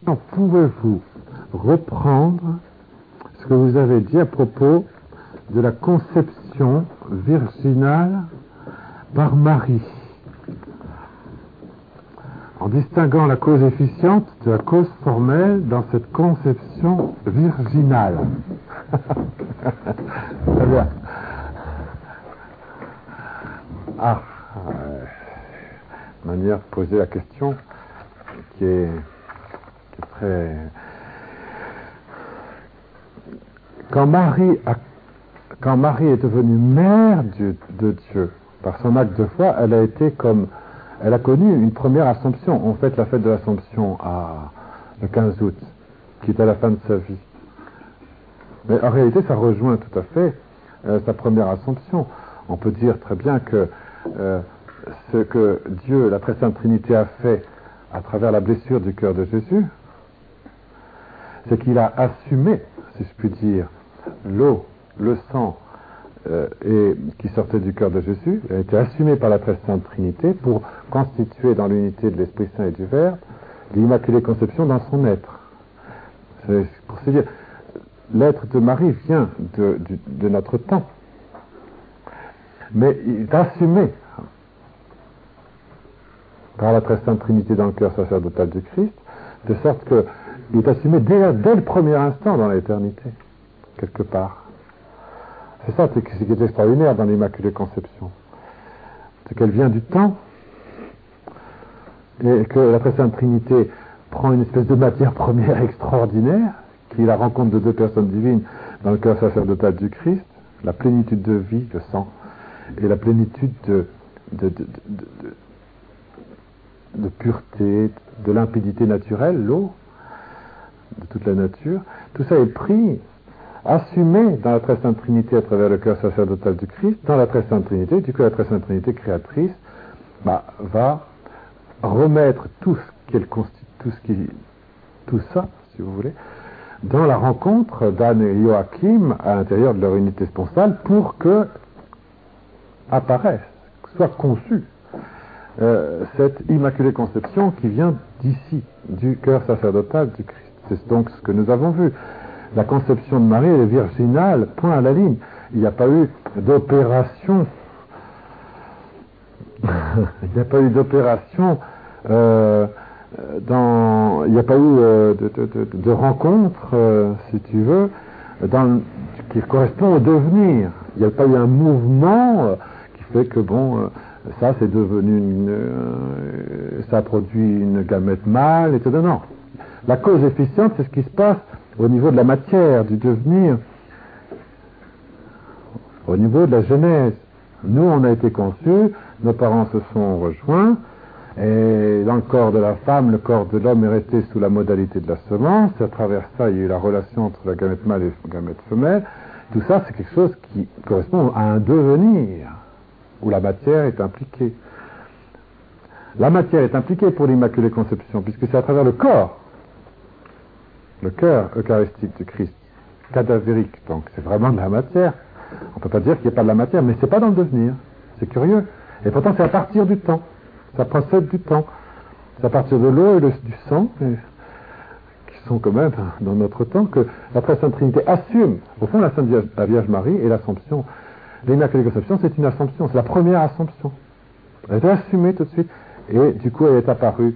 pouvez-vous reprendre ce que vous avez dit à propos de la conception virginale par Marie, en distinguant la cause efficiente de la cause formelle dans cette conception virginale. Très bien. Manière de poser la question qui est très... Quand Marie est devenue mère de Dieu, par son acte de foi, elle a connu une première Assomption. On fête la fête de l'Assomption le 15 août, qui est à la fin de sa vie. Mais en réalité, ça rejoint tout à fait sa première Assomption. On peut dire très bien que ce que Dieu, la Très Sainte Trinité, a fait à travers la blessure du cœur de Jésus, c'est qu'il a assumé, si je puis dire, l'eau, le sang qui sortait du cœur de Jésus, a été assumé par la Très Sainte Trinité pour constituer dans l'unité de l'Esprit Saint et du Verbe l'Immaculée Conception dans son être. C'est pour se dire, l'être de Marie vient de notre temps, mais il est assumé par la Très Sainte Trinité dans le cœur sacerdotal du Christ, de sorte qu'il est assumé dès le premier instant dans l'éternité, quelque part. C'est ça ce qui est extraordinaire dans l'Immaculée Conception. C'est qu'elle vient du temps, et que la Très Sainte Trinité prend une espèce de matière première extraordinaire, qui est la rencontre de deux personnes divines dans le cœur sacerdotal du Christ, la plénitude de vie, le sang, et la plénitude de pureté, de limpidité naturelle, l'eau, de toute la nature. Tout ça est pris, assumé dans la Très Sainte Trinité à travers le cœur sacerdotal du Christ, dans la Très Sainte Trinité. Du coup, la Très Sainte Trinité créatrice va remettre tout ça, si vous voulez, dans la rencontre d'Anne et Joachim à l'intérieur de leur unité sponsale pour que apparaisse, soit conçue cette Immaculée Conception qui vient d'ici, du cœur sacerdotal du Christ. C'est donc ce que nous avons vu. La conception de Marie, elle est virginale, point à la ligne. Il n'y a pas eu d'opération. Il n'y a pas eu d'opération il n'y a pas eu de rencontre, si tu veux, qui correspond au devenir. Il n'y a pas eu un mouvement qui fait que ça c'est devenu ça produit une gamète mâle, etc. Non. La cause efficiente, c'est ce qui se passe au niveau de la matière, du devenir, au niveau de la genèse. Nous, on a été conçus, nos parents se sont rejoints, et dans le corps de la femme, le corps de l'homme est resté sous la modalité de la semence, et à travers ça, il y a eu la relation entre la gamète mâle et la gamète femelle. Tout ça, c'est quelque chose qui correspond à un devenir, où la matière est impliquée. La matière est impliquée pour l'Immaculée Conception, puisque c'est à travers le cœur eucharistique du Christ, cadavérique, donc c'est vraiment de la matière. On ne peut pas dire qu'il n'y a pas de la matière, mais c'est pas dans le devenir. C'est curieux. Et pourtant, c'est à partir du temps. Ça procède du temps. C'est à partir de l'eau et du sang, qui sont quand même dans notre temps, que la Très Sainte Trinité assume. Au fond, la Vierge Marie et l'Assomption. L'Immaculée Conception, c'est une Assomption. C'est la première Assomption. Elle est assumée tout de suite. Et du coup, elle est apparue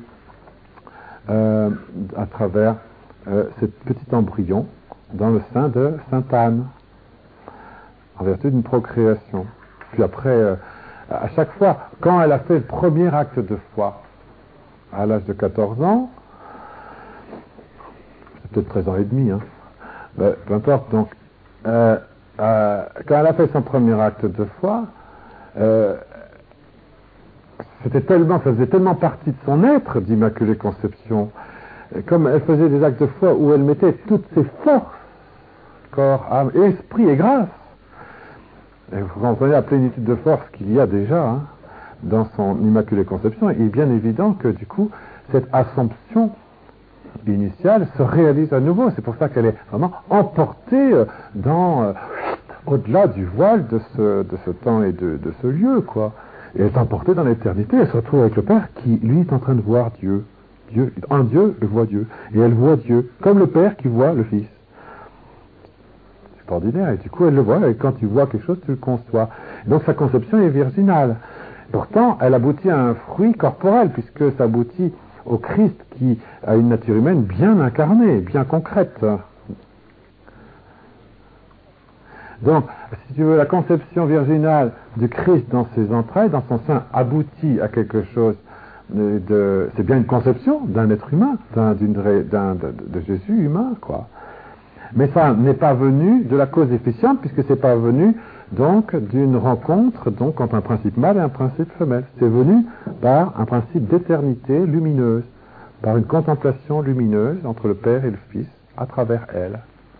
à travers ce petit embryon dans le sein de Sainte Anne, en vertu d'une procréation. Puis après, à chaque fois, quand elle a fait le premier acte de foi, à l'âge de 14 ans, c'est peut-être 13 ans et demi, peu importe, donc, quand elle a fait son premier acte de foi, ça faisait tellement partie de son être d'Immaculée Conception, comme elle faisait des actes de foi où elle mettait toutes ses forces, corps, âme, esprit et grâce. Et vous comprenez la plénitude de force qu'il y a déjà dans son Immaculée Conception. Il est bien évident que du coup, cette Assomption initiale se réalise à nouveau. C'est pour ça qu'elle est vraiment emportée au-delà du voile de ce temps et de ce lieu, quoi. Et elle est emportée dans l'éternité. Elle se retrouve avec le Père qui, lui, est en train de voir Dieu, Dieu, un Dieu voit Dieu. Et elle voit Dieu, comme le Père qui voit le Fils. C'est extraordinaire. Et du coup, elle le voit, et quand tu vois quelque chose, tu le conçois. Donc sa conception est virginale. Pourtant, elle aboutit à un fruit corporel, puisque ça aboutit au Christ qui a une nature humaine bien incarnée, bien concrète. Donc, si tu veux, la conception virginale du Christ dans ses entrailles, dans son sein, aboutit à quelque chose c'est bien une conception d'un être humain, de Jésus humain, quoi. Mais ça n'est pas venu de la cause efficiente, puisque c'est pas venu donc d'une rencontre donc entre un principe mâle et un principe femelle. C'est venu par un principe d'éternité lumineuse, par une contemplation lumineuse entre le Père et le Fils à travers elle.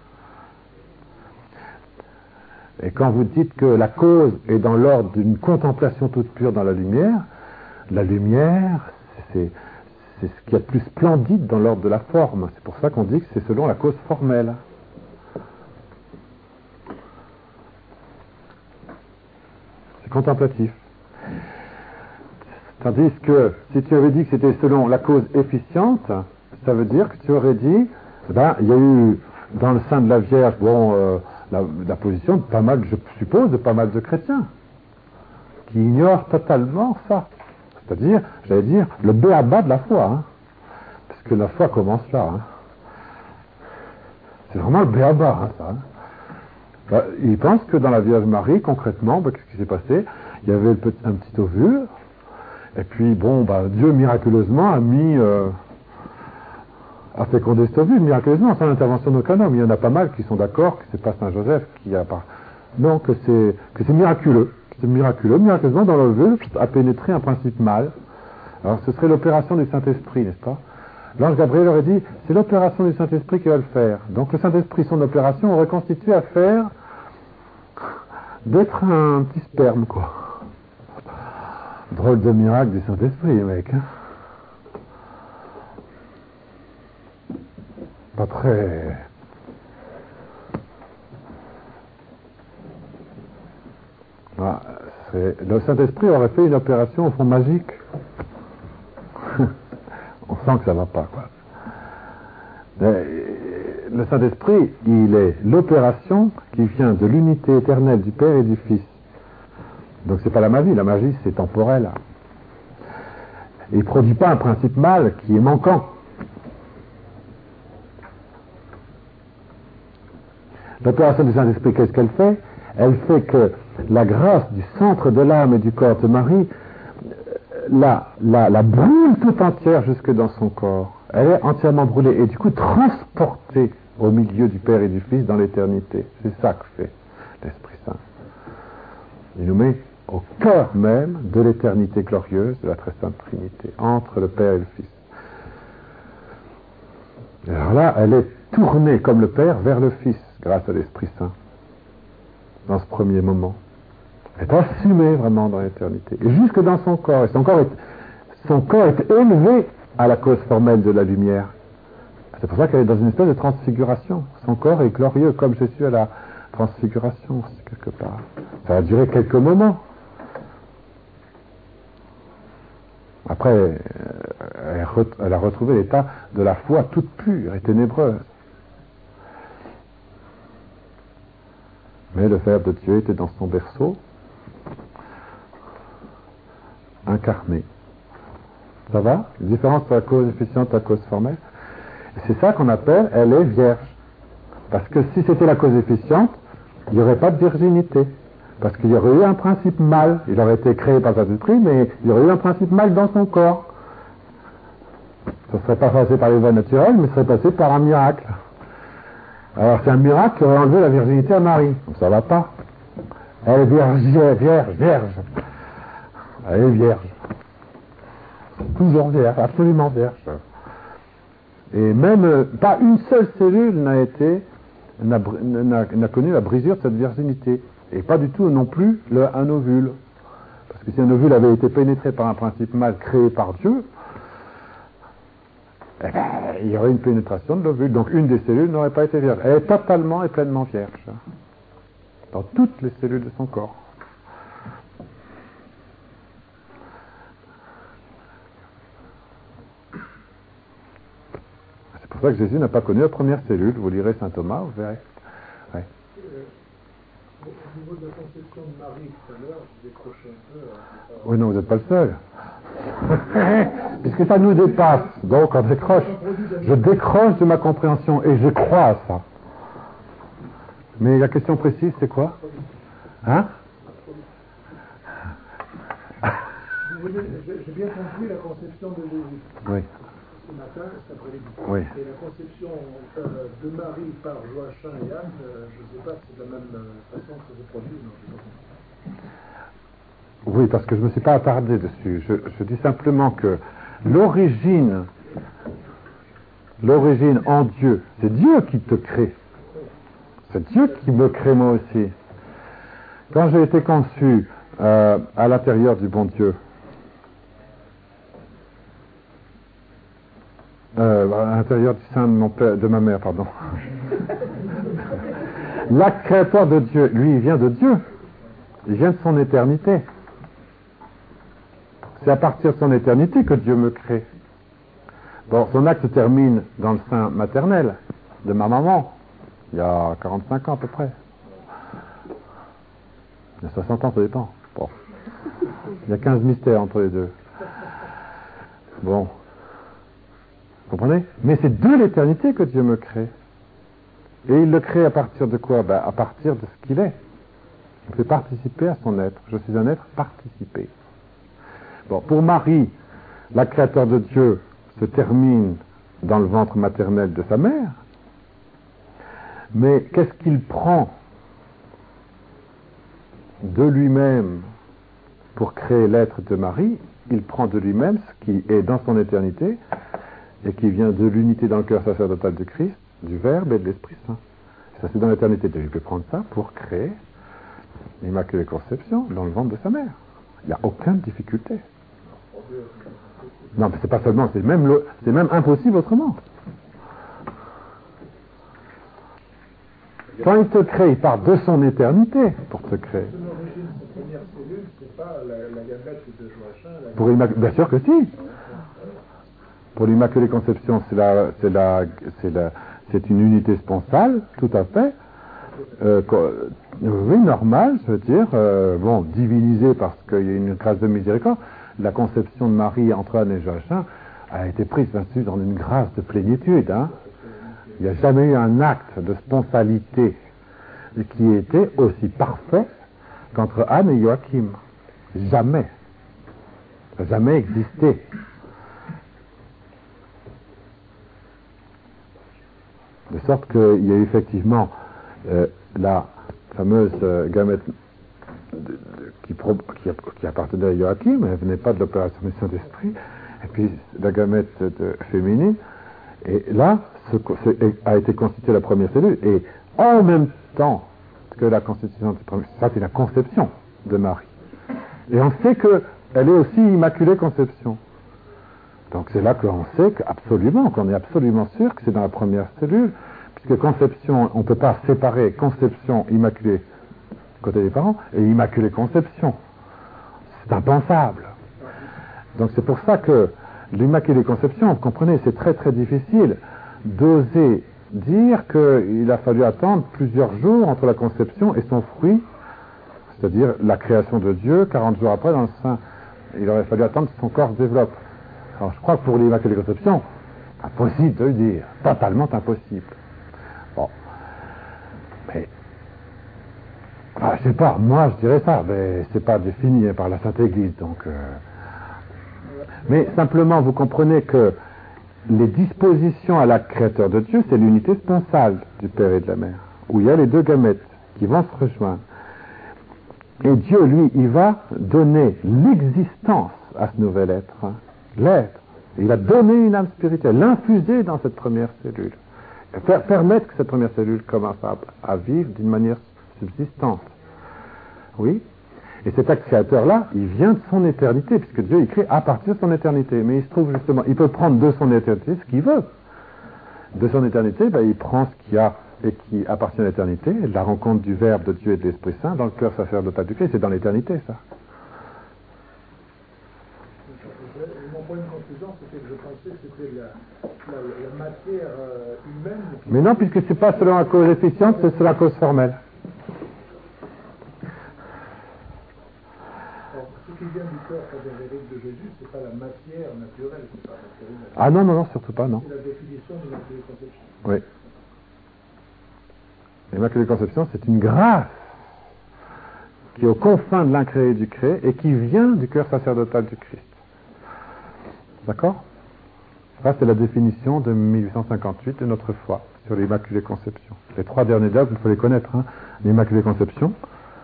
Et quand vous dites que la cause est dans l'ordre d'une contemplation toute pure dans la lumière, c'est ce qu'il y a de plus splendide dans l'ordre de la forme. C'est pour ça qu'on dit que c'est selon la cause formelle. C'est contemplatif. Tandis que si tu avais dit que c'était selon la cause efficiente, ça veut dire que tu aurais dit, il y a eu dans le sein de la Vierge, la position de pas mal, je suppose, de pas mal de chrétiens qui ignorent totalement ça. C'est-à-dire, j'allais dire, le b.a.-ba de la foi, hein, parce que la foi commence là. Hein. C'est vraiment le b.a.-ba, hein, ça. Hein. Ils pensent que dans la Vierge Marie, concrètement, qu'est-ce qui s'est passé? Il y avait un petit ovule, et puis Dieu miraculeusement a fécondé cet ovule, miraculeusement, sans l'intervention d'aucun homme. Il y en a pas mal qui sont d'accord que c'est pas Saint Joseph qui a pas. Non, que c'est miraculeux. C'est miraculeux. Miraculeusement, dans l'ovule a pénétré un principe mâle. Alors, ce serait l'opération du Saint-Esprit, n'est-ce pas? L'ange Gabriel aurait dit, c'est l'opération du Saint-Esprit qui va le faire. Donc, le Saint-Esprit, son opération, aurait constitué à faire d'être un petit sperme, quoi. Drôle de miracle du Saint-Esprit, mec. Hein? Pas très... Le Saint-Esprit aurait fait une opération au fond magique. On sent que ça va pas, quoi. Le Saint-Esprit, il est l'opération qui vient de l'unité éternelle du Père et du Fils. Donc c'est pas la magie c'est temporel. Et il ne produit pas un principe mâle qui est manquant. L'opération du Saint-Esprit, qu'est-ce qu'elle fait? Elle fait que la grâce du centre de l'âme et du corps de Marie la brûle tout entière jusque dans son corps. Elle est entièrement brûlée et du coup transportée au milieu du Père et du Fils dans l'éternité. C'est ça que fait l'Esprit Saint. Il nous met au cœur même de l'éternité glorieuse de la très sainte Trinité, entre le Père et le Fils. Et alors là, elle est tournée comme le Père vers le Fils, grâce à l'Esprit Saint, dans ce premier moment. Elle est assumée vraiment dans l'éternité, et jusque dans son corps. Et son corps est élevé à la cause formelle de la lumière. C'est pour ça qu'elle est dans une espèce de transfiguration. Son corps est glorieux, comme Jésus à la transfiguration, quelque part. Ça a duré quelques moments. Après, elle a retrouvé l'état de la foi toute pure et ténébreuse. Mais le Verbe de Dieu était dans son berceau, incarné. Ça va? Une différence entre la cause efficiente et la cause formelle. Et c'est ça qu'on appelle, elle est vierge. Parce que si c'était la cause efficiente, il n'y aurait pas de virginité. Parce qu'il y aurait eu un principe mâle. Il aurait été créé par Saint-Esprit, mais il y aurait eu un principe mâle dans son corps. Ça ne serait pas passé par les voies naturelles, mais ça serait passé par un miracle. Alors c'est un miracle qui aurait enlevé la virginité à Marie. Donc ça ne va pas. Elle est vierge. Elle est vierge. Toujours vierge, absolument vierge. Et même pas une seule cellule n'a connu la brisure de cette virginité. Et pas du tout non plus un ovule. Parce que si un ovule avait été pénétré par un principe mâle créé par Dieu, il y aurait une pénétration de l'ovule. Donc une des cellules n'aurait pas été vierge. Elle est totalement et pleinement vierge. Dans toutes les cellules de son corps. pour ça que Jésus n'a pas connu la première cellule. Vous lirez saint Thomas, vous verrez. Ouais. Au niveau de la conception de Marie, tout à l'heure, je décrochais un peu. Oui, non, vous n'êtes pas le seul. Puisque ça nous dépasse, donc on décroche. Je décroche de ma compréhension et je crois à ça. Mais la question précise, c'est quoi? Hein? J'ai bien compris la conception de Jésus. Oui. Ce matin, cet après-midi. Oui. Et la conception de Marie par Joachim et Anne, je ne sais pas si c'est de la même façon que ça se produit. Non, oui, parce que je ne me suis pas attardé dessus. Je dis simplement que l'origine en Dieu, c'est Dieu qui te crée. C'est Dieu qui me crée moi aussi. Quand j'ai été conçu à l'intérieur du bon Dieu, à l'intérieur du sein de ma mère, pardon. L'acte créateur de Dieu, lui, il vient de Dieu. Il vient de son éternité. C'est à partir de son éternité que Dieu me crée. Bon, son acte se termine dans le sein maternel de ma maman, il y a 45 ans à peu près. Il y a 60 ans, ça dépend. Bon. Il y a 15 mystères entre les deux. Bon. Vous comprenez? Mais c'est de l'éternité que Dieu me crée. Et il le crée à partir de quoi? Ben, à partir de ce qu'il est. Il fait participer à son être. Je suis un être participé. Bon, pour Marie, la créateur de Dieu se termine dans le ventre maternel de sa mère. Mais qu'est-ce qu'il prend de lui-même pour créer l'être de Marie? Il prend de lui-même ce qui est dans son éternité et qui vient de l'unité dans le cœur sacerdotal de Christ, du Verbe et de l'Esprit Saint. Ça, c'est dans l'éternité. Il peut prendre ça pour créer l'Immaculée Conception dans le ventre de sa mère. Il n'y a aucune difficulté. Non, mais c'est pas seulement, c'est même impossible autrement. Quand il te crée, il part de son éternité pour te créer. son origine, sa première cellule, c'est pas la gamète de Joachim. Bien sûr que si. Pour l'Immaculée Conception, c'est une unité sponsale, tout à fait. Oui, normal, je veux dire, bon, divinisée parce qu'il y a une grâce de miséricorde. La conception de Marie entre Anne et Joachim a été prise, bien sûr, dans une grâce de plénitude. Hein. Il n'y a jamais eu un acte de sponsalité qui était aussi parfait qu'entre Anne et Joachim. Jamais. Ça n'a jamais existé. De sorte qu'il y a eu effectivement la fameuse gamète qui appartenait à Joachim, elle ne venait pas de l'opération mission d'esprit, et puis la gamète féminine, et là a été constituée la première cellule, et en même temps que la constitution, ça c'est la conception de Marie. Et on sait qu'elle est aussi Immaculée Conception. Donc c'est là qu'on sait qu'on est absolument sûr que c'est dans la première cellule, puisque conception, on ne peut pas séparer conception immaculée côté des parents et immaculée conception. C'est impensable. Donc c'est pour ça que l'immaculée conception, vous comprenez, c'est très très difficile d'oser dire qu'il a fallu attendre plusieurs jours entre la conception et son fruit, c'est-à-dire la création de Dieu, 40 jours après dans le sein. Il aurait fallu attendre que son corps se développe. Alors je crois que pour l'Immaculée Conception, impossible de le dire, totalement impossible. Bon. Mais, je sais pas, moi je dirais ça, mais c'est pas défini par la Sainte Église, donc... Mais simplement, vous comprenez que les dispositions à l'acte créateur de Dieu, c'est l'unité sponsale du Père et de la Mère, où il y a les deux gamètes qui vont se rejoindre. Et Dieu, lui, il va donner l'existence à ce nouvel être. Hein. L'être. Il a donné une âme spirituelle, l'infuser dans cette première cellule. Permettre que cette première cellule commence à vivre d'une manière subsistante. Oui. Et cet acte créateur-là, il vient de son éternité, puisque Dieu, il crée à partir de son éternité. Mais il se trouve justement, il peut prendre de son éternité ce qu'il veut. De son éternité, il prend ce qu'il y a et qui appartient à l'éternité, la rencontre du Verbe, de Dieu et de l'Esprit Saint dans le cœur sacerdotal du Christ, c'est dans l'éternité, ça. Mon point de conclusion, c'était que je pensais que c'était la matière humaine. Mais non, puisque c'est pas selon la cause efficiente, c'est selon la cause formelle. Alors, ce qui vient du corps cadavérique de Jésus, c'est pas la matière naturelle, c'est pas la matière humaine. Ah non, non, non, surtout pas, non. C'est la définition de l'Immaculée Conception. Oui. L'Immaculée Conception, c'est une grâce qui est aux confins de l'incréé et du créé et qui vient du cœur sacerdotal du Christ. D'accord? Ça, c'est la définition de 1858 de notre foi sur l'Immaculée Conception. Les 3 derniers dogmes, il faut les connaître. Hein. L'Immaculée Conception,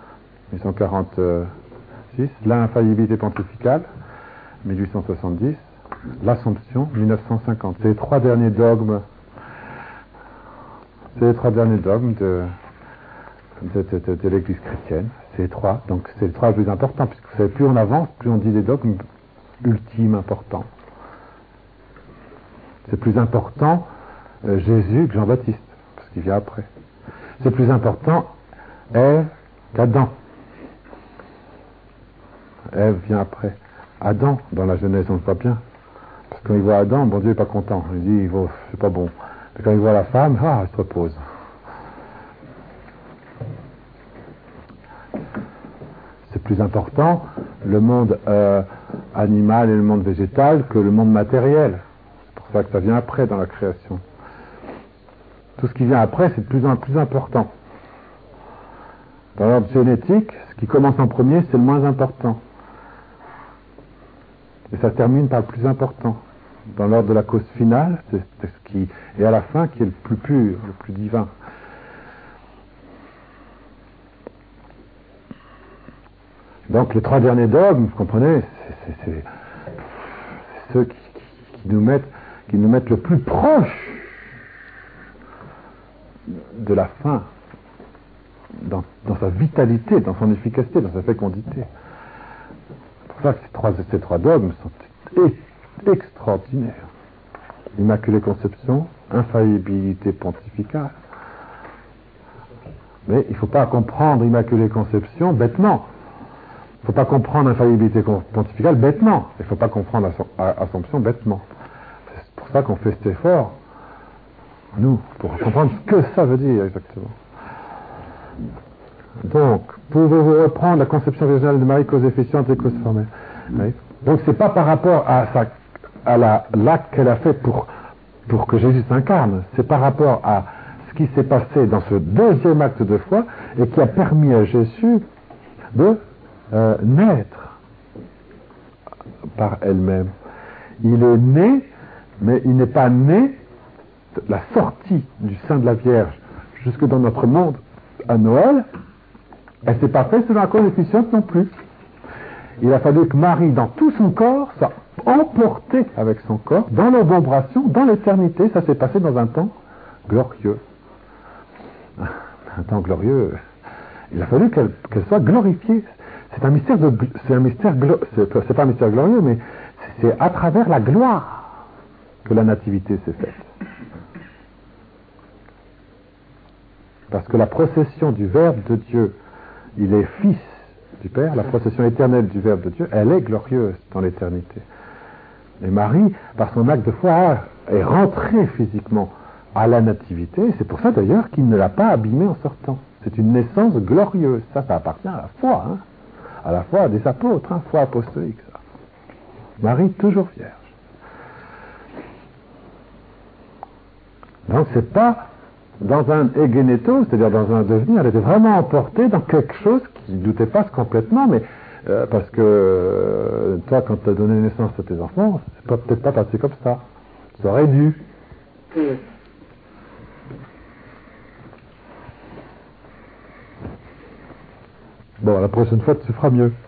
1846, l'infaillibilité pontificale, 1870, l'Assomption, 1950. C'est les 3 derniers dogmes. C'est les 3 derniers dogmes de l'Église chrétienne. C'est les 3. Donc c'est les 3 les plus importants, puisque vous savez, plus on avance, plus on dit des dogmes ultimes, importants. C'est plus important Jésus que Jean-Baptiste, parce qu'il vient après. C'est plus important Ève qu'Adam. Ève vient après. Adam, dans la Genèse, on le voit bien. Parce que quand il voit Adam, bon Dieu n'est pas content. Il dit, c'est pas bon. Et quand il voit la femme, elle se repose. C'est plus important le monde animal et le monde végétal que le monde matériel. C'est pour ça que ça vient après dans la création. Tout ce qui vient après, c'est de plus en plus important. Dans l'ordre génétique, ce qui commence en premier, c'est le moins important. Et ça termine par le plus important. Dans l'ordre de la cause finale, c'est ce qui est à la fin qui est le plus pur, le plus divin. Donc les 3 derniers dogmes, vous comprenez, c'est ceux qui nous mettent le plus proche de la fin, dans sa vitalité, dans son efficacité, dans sa fécondité. C'est pour ça que ces trois dogmes sont extraordinaires. Immaculée Conception, infaillibilité pontificale. Mais il ne faut pas comprendre Immaculée Conception bêtement. Il ne faut pas comprendre infaillibilité pontificale bêtement. Il ne faut pas comprendre Assomption bêtement. C'est pour ça qu'on fait cet effort, nous, pour comprendre ce que ça veut dire exactement. Donc, pouvez-vous reprendre la conception virginale de Marie, cause efficiente et cause formelle? Oui. Donc, c'est pas par rapport à l'acte qu'elle a fait pour que Jésus s'incarne, c'est par rapport à ce qui s'est passé dans ce deuxième acte de foi et qui a permis à Jésus de naître par elle-même. Il est né, mais il n'est pas né la sortie du sein de la Vierge jusque dans notre monde à Noël. Elle ne s'est pas faite selon la cause efficiente non plus. Il a fallu que Marie, dans tout son corps, soit emportée avec son corps dans l'obération, dans l'éternité. Ça s'est passé dans un temps glorieux. Un temps glorieux. Il a fallu qu'elle soit glorifiée. C'est un mystère c'est pas un mystère glorieux, mais c'est à travers la gloire que la nativité s'est faite. Parce que la procession du Verbe de Dieu, il est fils du Père, la procession éternelle du Verbe de Dieu, elle est glorieuse dans l'éternité. Et Marie, par son acte de foi, est rentrée physiquement à la nativité. C'est pour ça d'ailleurs qu'il ne l'a pas abîmée en sortant. C'est une naissance glorieuse. Ça appartient à la foi, hein, à la foi des apôtres, hein, foi apostolique. Ça. Marie, toujours vierge. Donc c'est pas dans un egeneto, c'est-à-dire dans un devenir, elle était vraiment emportée dans quelque chose qui ne doutait pas complètement, mais parce que toi, quand tu as donné naissance à tes enfants, c'est peut-être pas passé comme ça. Ça aurait dû. Bon, la prochaine fois, tu feras mieux.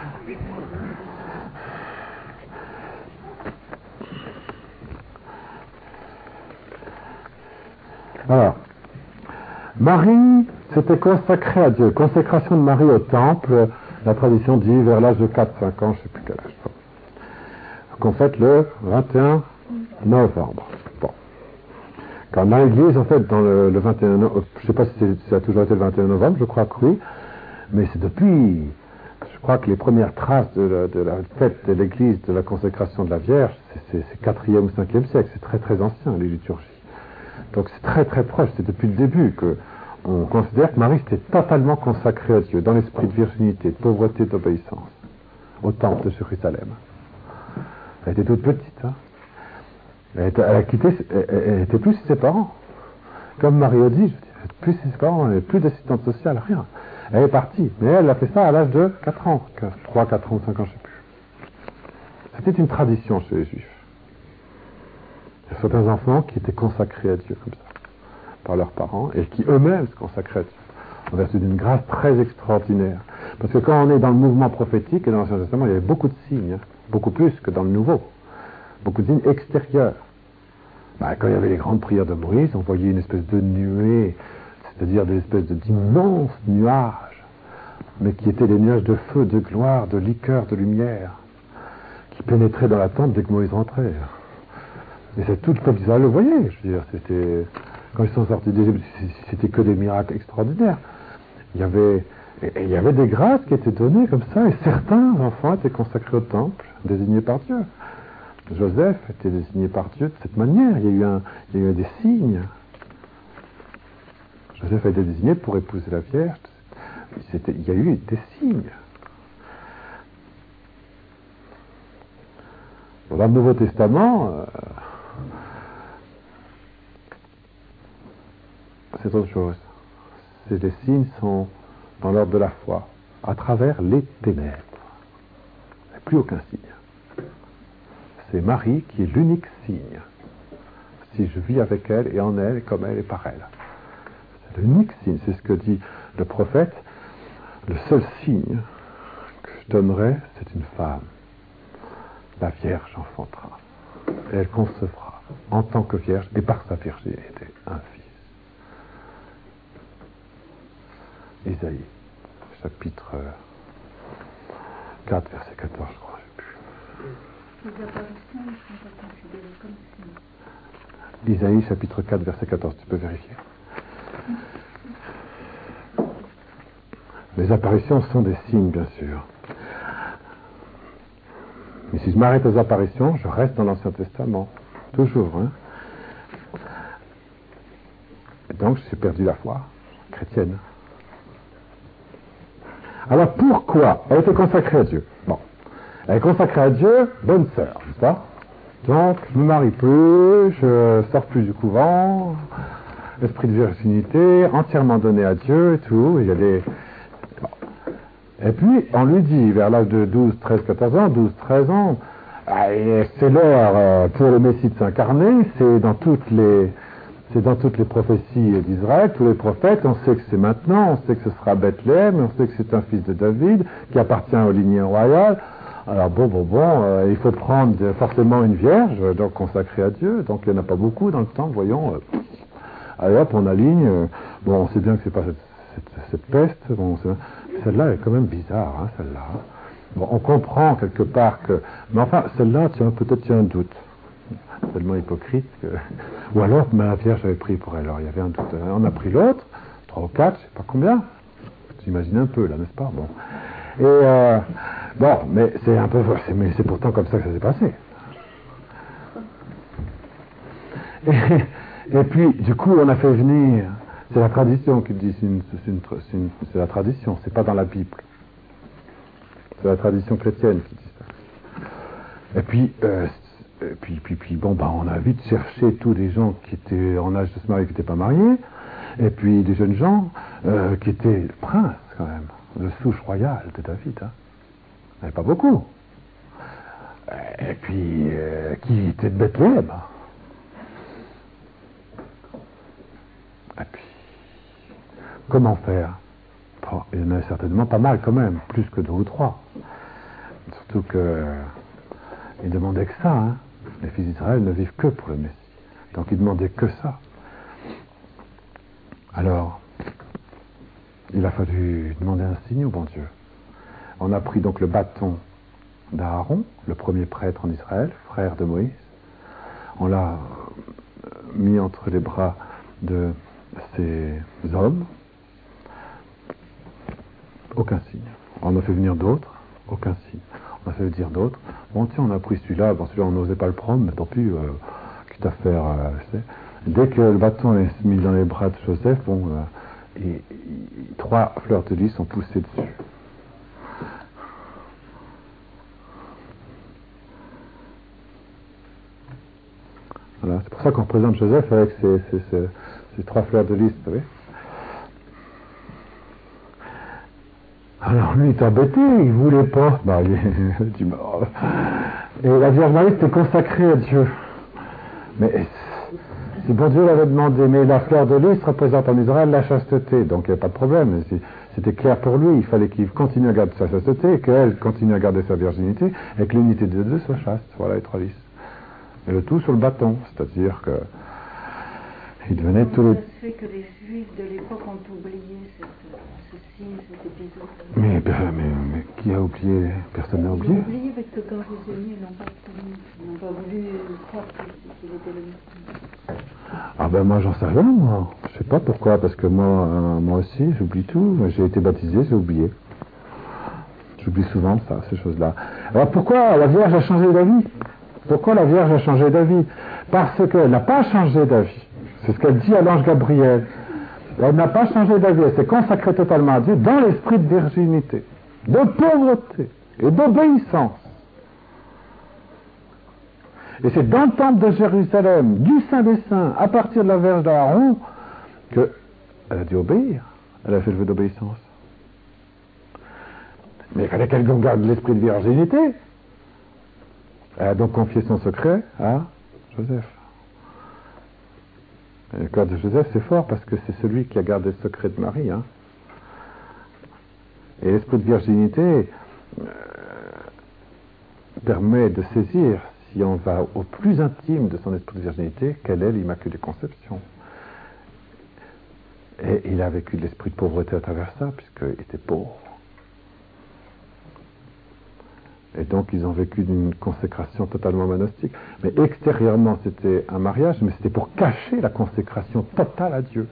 Alors, Marie s'était consacrée à Dieu. Consécration de Marie au temple, la tradition dit vers l'âge de 4-5 ans, je ne sais plus quel âge. Qu'on fête le 21 novembre. Bon. Quand dans l'église, en fait, dans le 21 novembre, je ne sais pas si ça a toujours été le 21 novembre, je crois que oui, mais c'est depuis, je crois que les premières traces de la fête de l'église de la consécration de la Vierge, c'est 4e ou 5e siècle, c'est très très ancien, les liturgies. Donc c'est très très proche, c'est depuis le début que on considère que Marie s'était totalement consacrée à Dieu, dans l'esprit de virginité, de pauvreté, d'obéissance, au temple de Jérusalem. Elle était toute petite, hein. Elle était plus chez ses parents. Comme Marie dit, plus chez ses parents, elle n'avait plus d'assistante sociale, rien. Elle est partie, mais elle a fait ça à l'âge de 4 ans, 3, 4 ans, 5 ans, je ne sais plus. C'était une tradition chez les Juifs. Il y a certains enfants qui étaient consacrés à Dieu comme ça, par leurs parents, et qui eux-mêmes se consacraient à Dieu, en vertu d'une grâce très extraordinaire. Parce que quand on est dans le mouvement prophétique, et dans l'Ancien Testament, il y avait beaucoup de signes, hein, beaucoup plus que dans le Nouveau, beaucoup de signes extérieurs. Quand il y avait les grandes prières de Moïse, on voyait une espèce de nuée, c'est-à-dire des espèces d'immenses nuages, mais qui étaient des nuages de feu, de gloire, de liqueur, de lumière, qui pénétraient dans la tente dès que Moïse rentrait. Et c'est tout comme Israël le voyait. Je veux dire, c'était quand ils sont sortis d'Égypte, c'était que des miracles extraordinaires. Il y avait des grâces qui étaient données comme ça, et certains enfants étaient consacrés au temple, désignés par Dieu. Joseph était désigné par Dieu de cette manière. Il y a eu des signes. Joseph a été désigné pour épouser la Vierge. Il y a eu des signes. Dans le Nouveau Testament, c'est autre chose. Les signes sont dans l'ordre de la foi, à travers les ténèbres. Il n'y a plus aucun signe. C'est Marie qui est l'unique signe. Si je vis avec elle et en elle et comme elle et par elle. C'est l'unique signe, c'est ce que dit le prophète. Le seul signe que je donnerai, c'est une femme. La Vierge enfantera. Et elle concevra en tant que Vierge et par sa virginité un fils. Isaïe, chapitre 4, verset 14, je crois, je ne sais plus. Les apparitions ne sont pas considérées comme signes. Isaïe, chapitre 4, verset 14, tu peux vérifier. Les apparitions sont des signes, bien sûr. Mais si je m'arrête aux apparitions, je reste dans l'Ancien Testament. Toujours, hein. Et donc, j'ai perdu la foi chrétienne. Alors, pourquoi elle était consacrée à Dieu? Bon. Elle est consacrée à Dieu, bonne sœur, n'est-ce pas? Donc, je me marie plus, je sors plus du couvent, esprit de virginité, entièrement donné à Dieu et tout. Il y a des... Et puis, on lui dit, vers l'âge de 12, 13, 14 ans, 12, 13 ans, c'est l'heure pour le Messie de s'incarner, c'est dans toutes les prophéties d'Israël, tous les prophètes, on sait que c'est maintenant, on sait que ce sera Bethléem, on sait que c'est un fils de David, qui appartient aux lignées royales. Alors il faut prendre forcément une vierge, donc consacrée à Dieu, donc il n'y en a pas beaucoup dans le temps, voyons. Allez hop, on aligne, on sait bien que c'est pas cette peste, celle-là est quand même bizarre, hein, celle-là. Bon, on comprend quelque part que... Mais enfin, celle-là, peut-être tu as un doute. Tellement hypocrite que... Ou alors, la Vierge avait pris pour elle, alors il y avait un doute. On a pris l'autre, 3 ou 4, je sais pas combien. J'imagine un peu, là, n'est-ce pas? Bon. Et, mais c'est un peu... Mais c'est pourtant comme ça que ça s'est passé. Et puis, du coup, on a fait venir... C'est la tradition qui dit, c'est la tradition, c'est pas dans la Bible. C'est la tradition chrétienne qui dit ça. Et puis, on a vite cherché tous les gens qui étaient en âge de se marier, qui n'étaient pas mariés, et puis des jeunes gens qui étaient princes quand même, de souche royale de David. Hein. Il n'y en avait pas beaucoup. Et puis, qui étaient de Bethléem. Et puis, comment faire? Il y en a certainement pas mal quand même, plus que 2 ou 3. Surtout qu'ils demandaient que ça. Hein. Les fils d'Israël ne vivent que pour le Messie. Donc ils demandaient que ça. Alors, il a fallu demander un signe au bon Dieu. On a pris donc le bâton d'Aaron, le premier prêtre en Israël, frère de Moïse. On l'a mis entre les bras de ces hommes. Aucun signe. On en a fait venir d'autres, aucun signe. Ça veut dire d'autres. Bon, tiens, on a pris celui-là. Bon, celui-là, on n'osait pas le prendre, mais tant pis, quitte à faire. Dès que le bâton est mis dans les bras de Joseph, bon, et 3 fleurs de lys sont poussées dessus. Voilà, c'est pour ça qu'on représente Joseph avec ces 3 fleurs de lys, vous savez. Alors lui, il est embêté, il voulait pas. Bah, il dit, et la Vierge Marie était consacrée à Dieu. Mais si bon Dieu l'avait demandé, mais la fleur de lys représente en Israël la chasteté, donc il n'y a pas de problème. C'était clair pour lui, il fallait qu'il continue à garder sa chasteté, qu'elle continue à garder sa virginité, et que l'unité des deux soit chaste. Voilà les 3 lys. Et le tout sur le bâton, c'est-à-dire que il devenait tout le... Ça se fait que les Juifs de l'époque ont oublié ce signe, cet épisode. Mais qui a oublié? Personne n'a oublié. Ils ont oublié parce que quand Jésus est né, ils n'ont pas retenu. Ils n'ont pas voulu croire qu'il était le Messie. Ah ben moi j'en sais rien, moi. Je sais pas pourquoi, parce que moi aussi, j'oublie tout. J'ai été baptisé, j'ai oublié. J'oublie souvent ça, ces choses-là. Alors pourquoi la Vierge a changé d'avis? Pourquoi la Vierge a changé d'avis? Parce qu'elle n'a pas changé d'avis. C'est ce qu'elle dit à l'ange Gabriel. Elle n'a pas changé d'avis. Elle s'est consacrée totalement à Dieu dans l'esprit de virginité, de pauvreté et d'obéissance. Et c'est dans le temple de Jérusalem, du Saint des Saints, à partir de la Vierge d'Aaron, qu'elle a dû obéir. Elle a fait le vœu d'obéissance. Mais il fallait qu'elle garde l'esprit de virginité. Elle a donc confié son secret à Joseph. Et le cœur de Joseph, c'est fort parce que c'est celui qui a gardé le secret de Marie. Hein. Et l'esprit de virginité permet de saisir, si on va au plus intime de son esprit de virginité, quelle est l'Immaculée Conception. Et il a vécu de l'esprit de pauvreté à travers ça, puisqu'il était pauvre. Et donc ils ont vécu d'une consécration totalement monastique. Mais extérieurement c'était un mariage, mais c'était pour cacher la consécration totale à Dieu.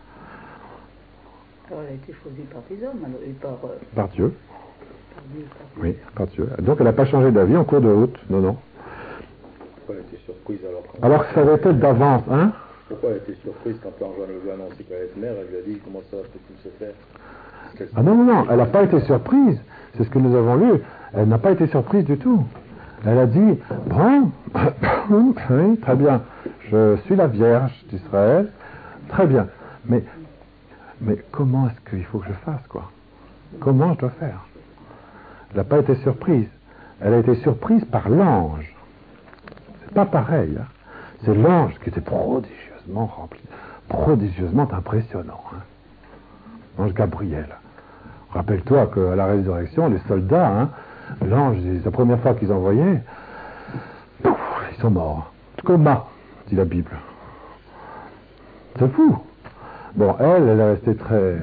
Alors elle a été choisie par des hommes, alors, et par Dieu. Par Dieu. Oui, par Dieu. Donc elle n'a pas changé d'avis en cours de route, non. Pourquoi elle était surprise alors que ça avait été d'avance, hein? Pourquoi elle était surprise quand l'ange lui a annoncé qu'elle allait être mère? Elle lui a dit comment ça peut-il se faire? Ah non, elle n'a pas été surprise. C'est ce que nous avons lu. Elle n'a pas été surprise du tout. Elle a dit, bon, oui, très bien, je suis la Vierge d'Israël, très bien. Mais comment est-ce qu'il faut que je fasse, quoi? Comment je dois faire? Elle n'a pas été surprise. Elle a été surprise par l'ange. C'est pas pareil. Hein? C'est l'ange qui était prodigieusement rempli, prodigieusement impressionnant. Hein? L'ange Gabriel. Rappelle-toi qu'à la résurrection, les soldats, hein, l'ange, la première fois qu'ils envoyaient, ils sont morts. Coma, dit la Bible. C'est fou. Bon, elle est restée très...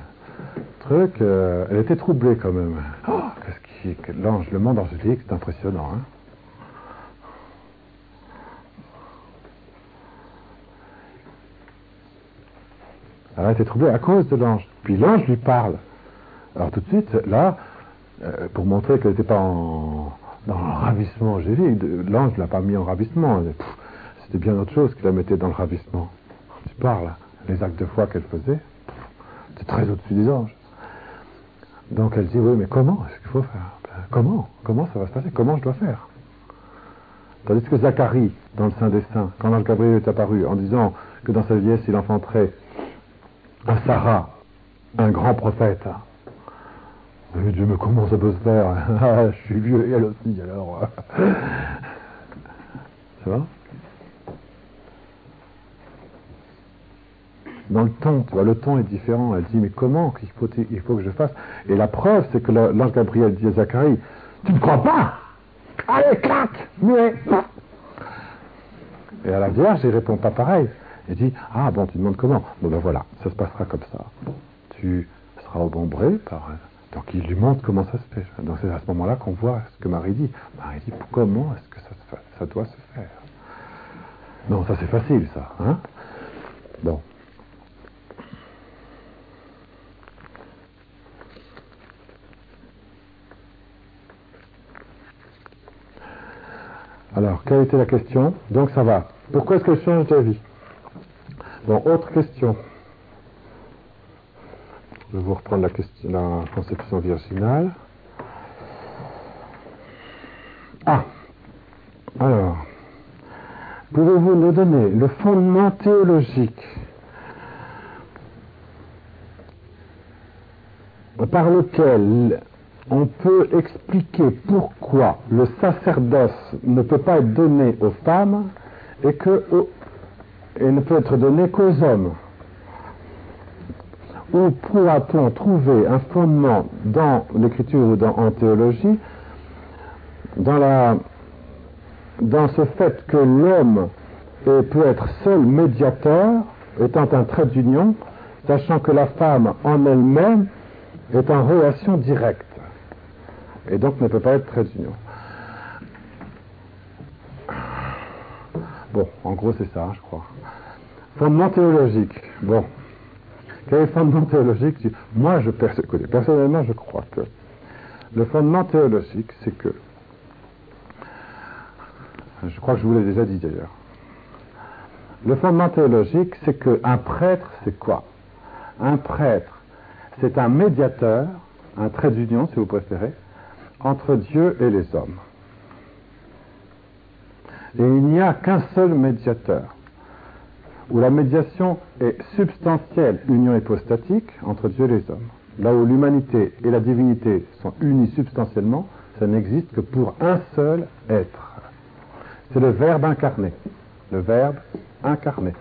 elle était troublée quand même. Oh, l'ange, le monde angélique, c'est impressionnant. Hein. Elle a été troublée à cause de l'ange. Puis l'ange lui parle. Alors tout de suite, là, pour montrer qu'elle n'était pas dans le ravissement angélique, l'ange ne l'a pas mis en ravissement. C'était bien autre chose qui la mettait dans le ravissement. Tu parles, les actes de foi qu'elle faisait, c'est très au-dessus des anges. Donc elle dit, oui, mais comment est-ce qu'il faut faire? Comment ça va se passer? Comment je dois faire? Tandis que Zacharie, dans le Saint des Saints, quand l'ange Gabriel est apparu en disant que dans sa vieillesse il enfanterait un Sarah, un grand prophète. Mais Dieu, mais comment ça peut se faire? Je suis vieux et elle aussi, alors. Ça va? Dans le ton, tu vois, le ton est différent. Elle dit, mais comment il faut que je fasse? Et la preuve, c'est que l'ange Gabriel dit à Zacharie, tu ne crois pas? Allez, clac, muet. Et à la Vierge, il répond pas pareil. Il dit, ah bon, tu demandes comment? Bon ben voilà, ça se passera comme ça. Tu seras obombré par... Donc il lui montre comment ça se fait. Donc c'est à ce moment-là qu'on voit ce que Marie dit. Marie dit, comment est-ce que ça doit se faire? Non, ça c'est facile, ça. Hein? Bon. Alors, quelle était la question? Donc ça va. Pourquoi est-ce qu'elle change d'avis? Bon, autre question. Je vais vous reprendre la conception virginale. Ah, alors, pouvez-vous nous donner le fondement théologique par lequel on peut expliquer pourquoi le sacerdoce ne peut pas être donné aux femmes et ne peut être donné qu'aux hommes? Où pourra-t-on trouver un fondement dans l'écriture ou en théologie dans ce fait que l'homme peut être seul médiateur, étant un trait d'union, sachant que la femme en elle-même est en relation directe et donc ne peut pas être trait d'union? Bon, en gros c'est ça, je crois. Fondement théologique. Bon. Quel est le fondement théologique? Moi, personnellement, je crois que le fondement théologique, c'est que, je crois que je vous l'ai déjà dit d'ailleurs, le fondement théologique, c'est qu'un prêtre, c'est quoi? Un prêtre, c'est un médiateur, un trait d'union, si vous préférez, entre Dieu et les hommes. Et il n'y a qu'un seul médiateur, où la médiation est substantielle, union hypostatique, entre Dieu et les hommes. Là où l'humanité et la divinité sont unies substantiellement, ça n'existe que pour un seul être. C'est le Verbe incarné. Le Verbe incarné.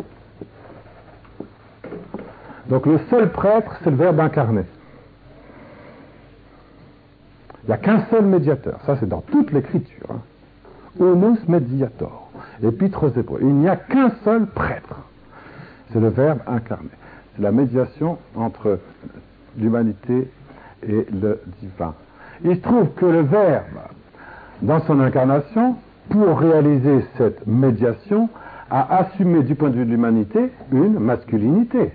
Donc le seul prêtre, c'est le Verbe incarné. Il n'y a qu'un seul médiateur. Ça, c'est dans toute l'Écriture. Hein. Unus mediator. Épître aux Hébreux. Il n'y a qu'un seul prêtre. C'est le Verbe incarné. C'est la médiation entre l'humanité et le divin. Il se trouve que le Verbe, dans son incarnation, pour réaliser cette médiation, a assumé du point de vue de l'humanité une masculinité.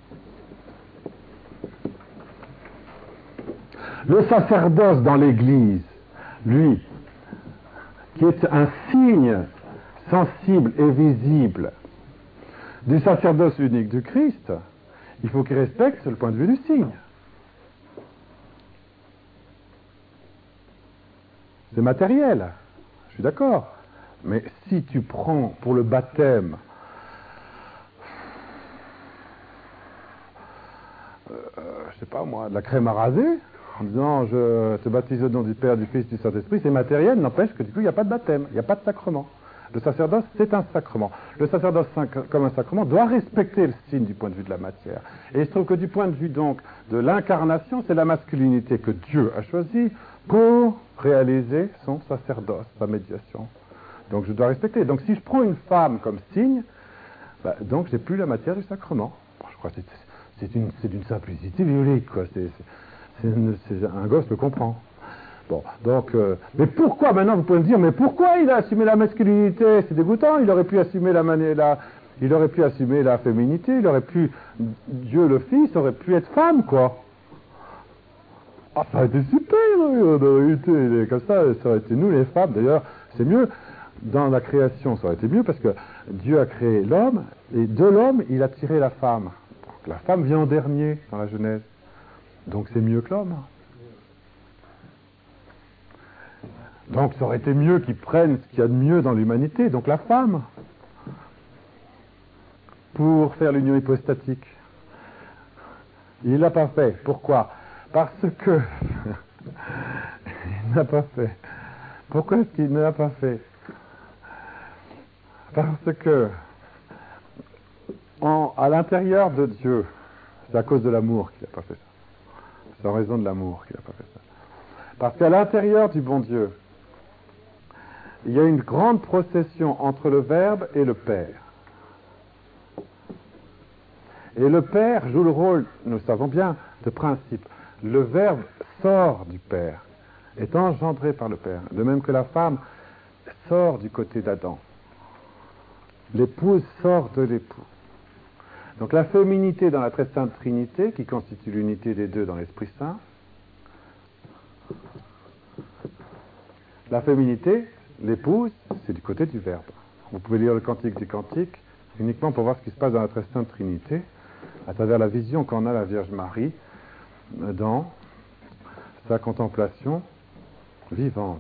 Le sacerdoce dans l'Église, lui, qui est un signe sensible et visible du sacerdoce unique du Christ, il faut qu'il respecte le point de vue du signe. C'est matériel, je suis d'accord. Mais si tu prends pour le baptême je sais pas moi, de la crème à raser, en disant je te baptise au nom du Père, du Fils, du Saint-Esprit, c'est matériel, n'empêche que du coup il n'y a pas de baptême, il n'y a pas de sacrement. Le sacerdoce, c'est un sacrement. Le sacerdoce, comme un sacrement, doit respecter le signe du point de vue de la matière. Et il se trouve que du point de vue donc de l'incarnation, c'est la masculinité que Dieu a choisie pour réaliser son sacerdoce, sa médiation. Donc je dois respecter. Donc si je prends une femme comme signe, donc j'ai plus la matière du sacrement. Bon, je crois que c'est d'une simplicité biblique, quoi. Un gosse le comprend. Bon, donc, mais pourquoi, maintenant vous pouvez me dire, mais pourquoi il a assumé la masculinité? C'est dégoûtant, il aurait pu assumer il aurait pu assumer la féminité, il aurait pu, Dieu le Fils aurait pu être femme, quoi. Ah, ça aurait été super, on aurait été comme ça aurait été nous les femmes, d'ailleurs, c'est mieux, dans la création, ça aurait été mieux, parce que Dieu a créé l'homme, et de l'homme, il a tiré la femme. Donc, la femme vient en dernier, dans la Genèse. Donc c'est mieux que l'homme. Donc ça aurait été mieux qu'ils prennent ce qu'il y a de mieux dans l'humanité, donc la femme, pour faire l'union hypostatique. Il ne l'a pas fait. Pourquoi? Parce que il n'a pas fait. Pourquoi est-ce qu'il ne l'a pas fait? Parce que à l'intérieur de Dieu, c'est à cause de l'amour qu'il n'a pas fait ça. C'est en raison de l'amour qu'il n'a pas fait ça. Parce qu'à l'intérieur du bon Dieu, il y a une grande procession entre le Verbe et le Père. Et le Père joue le rôle, nous le savons bien, de principe. Le Verbe sort du Père, est engendré par le Père, de même que la femme sort du côté d'Adam. L'épouse sort de l'époux. Donc la féminité dans la très sainte Trinité, qui constitue l'unité des deux dans l'Esprit Saint, la féminité, l'épouse, c'est du côté du Verbe. Vous pouvez lire le Cantique des Cantiques uniquement pour voir ce qui se passe dans la très sainte Trinité, à travers la vision qu'en a la Vierge Marie dans sa contemplation vivante.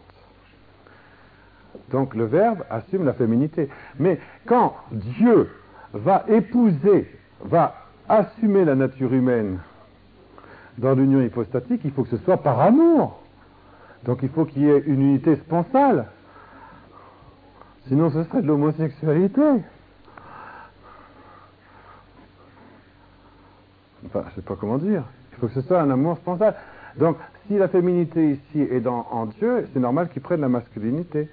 Donc le Verbe assume la féminité. Mais quand Dieu va épouser, va assumer la nature humaine dans l'union hypostatique, il faut que ce soit par amour. Donc il faut qu'il y ait une unité sponsale. Sinon ce serait de l'homosexualité. Enfin, je ne sais pas comment dire. Il faut que ce soit un amour sponsal. Donc si la féminité ici est en Dieu, c'est normal qu'il prenne la masculinité.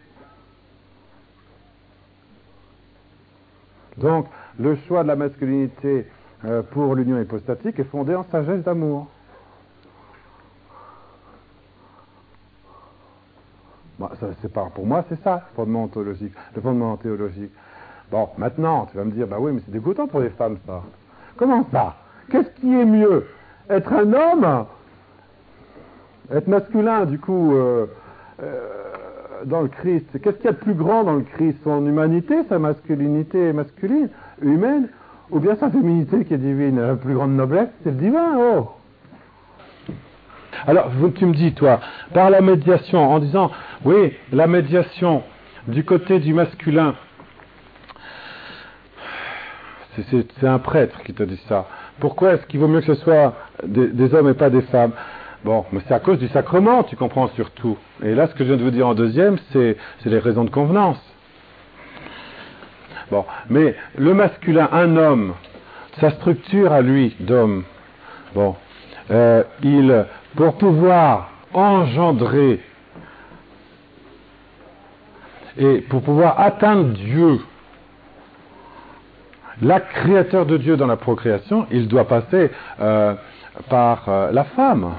Donc le choix de la masculinité pour l'union hypostatique est fondé en sagesse d'amour. Bon, pour moi, c'est ça, le fondement ontologique, le fondement théologique. Bon, maintenant, tu vas me dire, bah oui, mais c'est dégoûtant pour les femmes, ça. Comment ça? Qu'est-ce qui est mieux? Être un homme? Être masculin, du coup, dans le Christ? Qu'est-ce qu'il y a de plus grand dans le Christ? Son humanité, sa masculinité masculine, humaine, ou bien sa féminité qui est divine? La plus grande noblesse, c'est le divin, oh! Alors, tu me dis, toi, par la médiation, en disant, oui, la médiation du côté du masculin, c'est un prêtre qui te dit ça. Pourquoi est-ce qu'il vaut mieux que ce soit des hommes et pas des femmes? Bon, mais c'est à cause du sacrement, tu comprends, surtout. Et là, ce que je viens de vous dire en deuxième, c'est les raisons de convenance. Bon, mais le masculin, un homme, sa structure à lui, d'homme, bon, pour pouvoir engendrer et pour pouvoir atteindre Dieu, l'acte créateur de Dieu dans la procréation, il doit passer par la femme.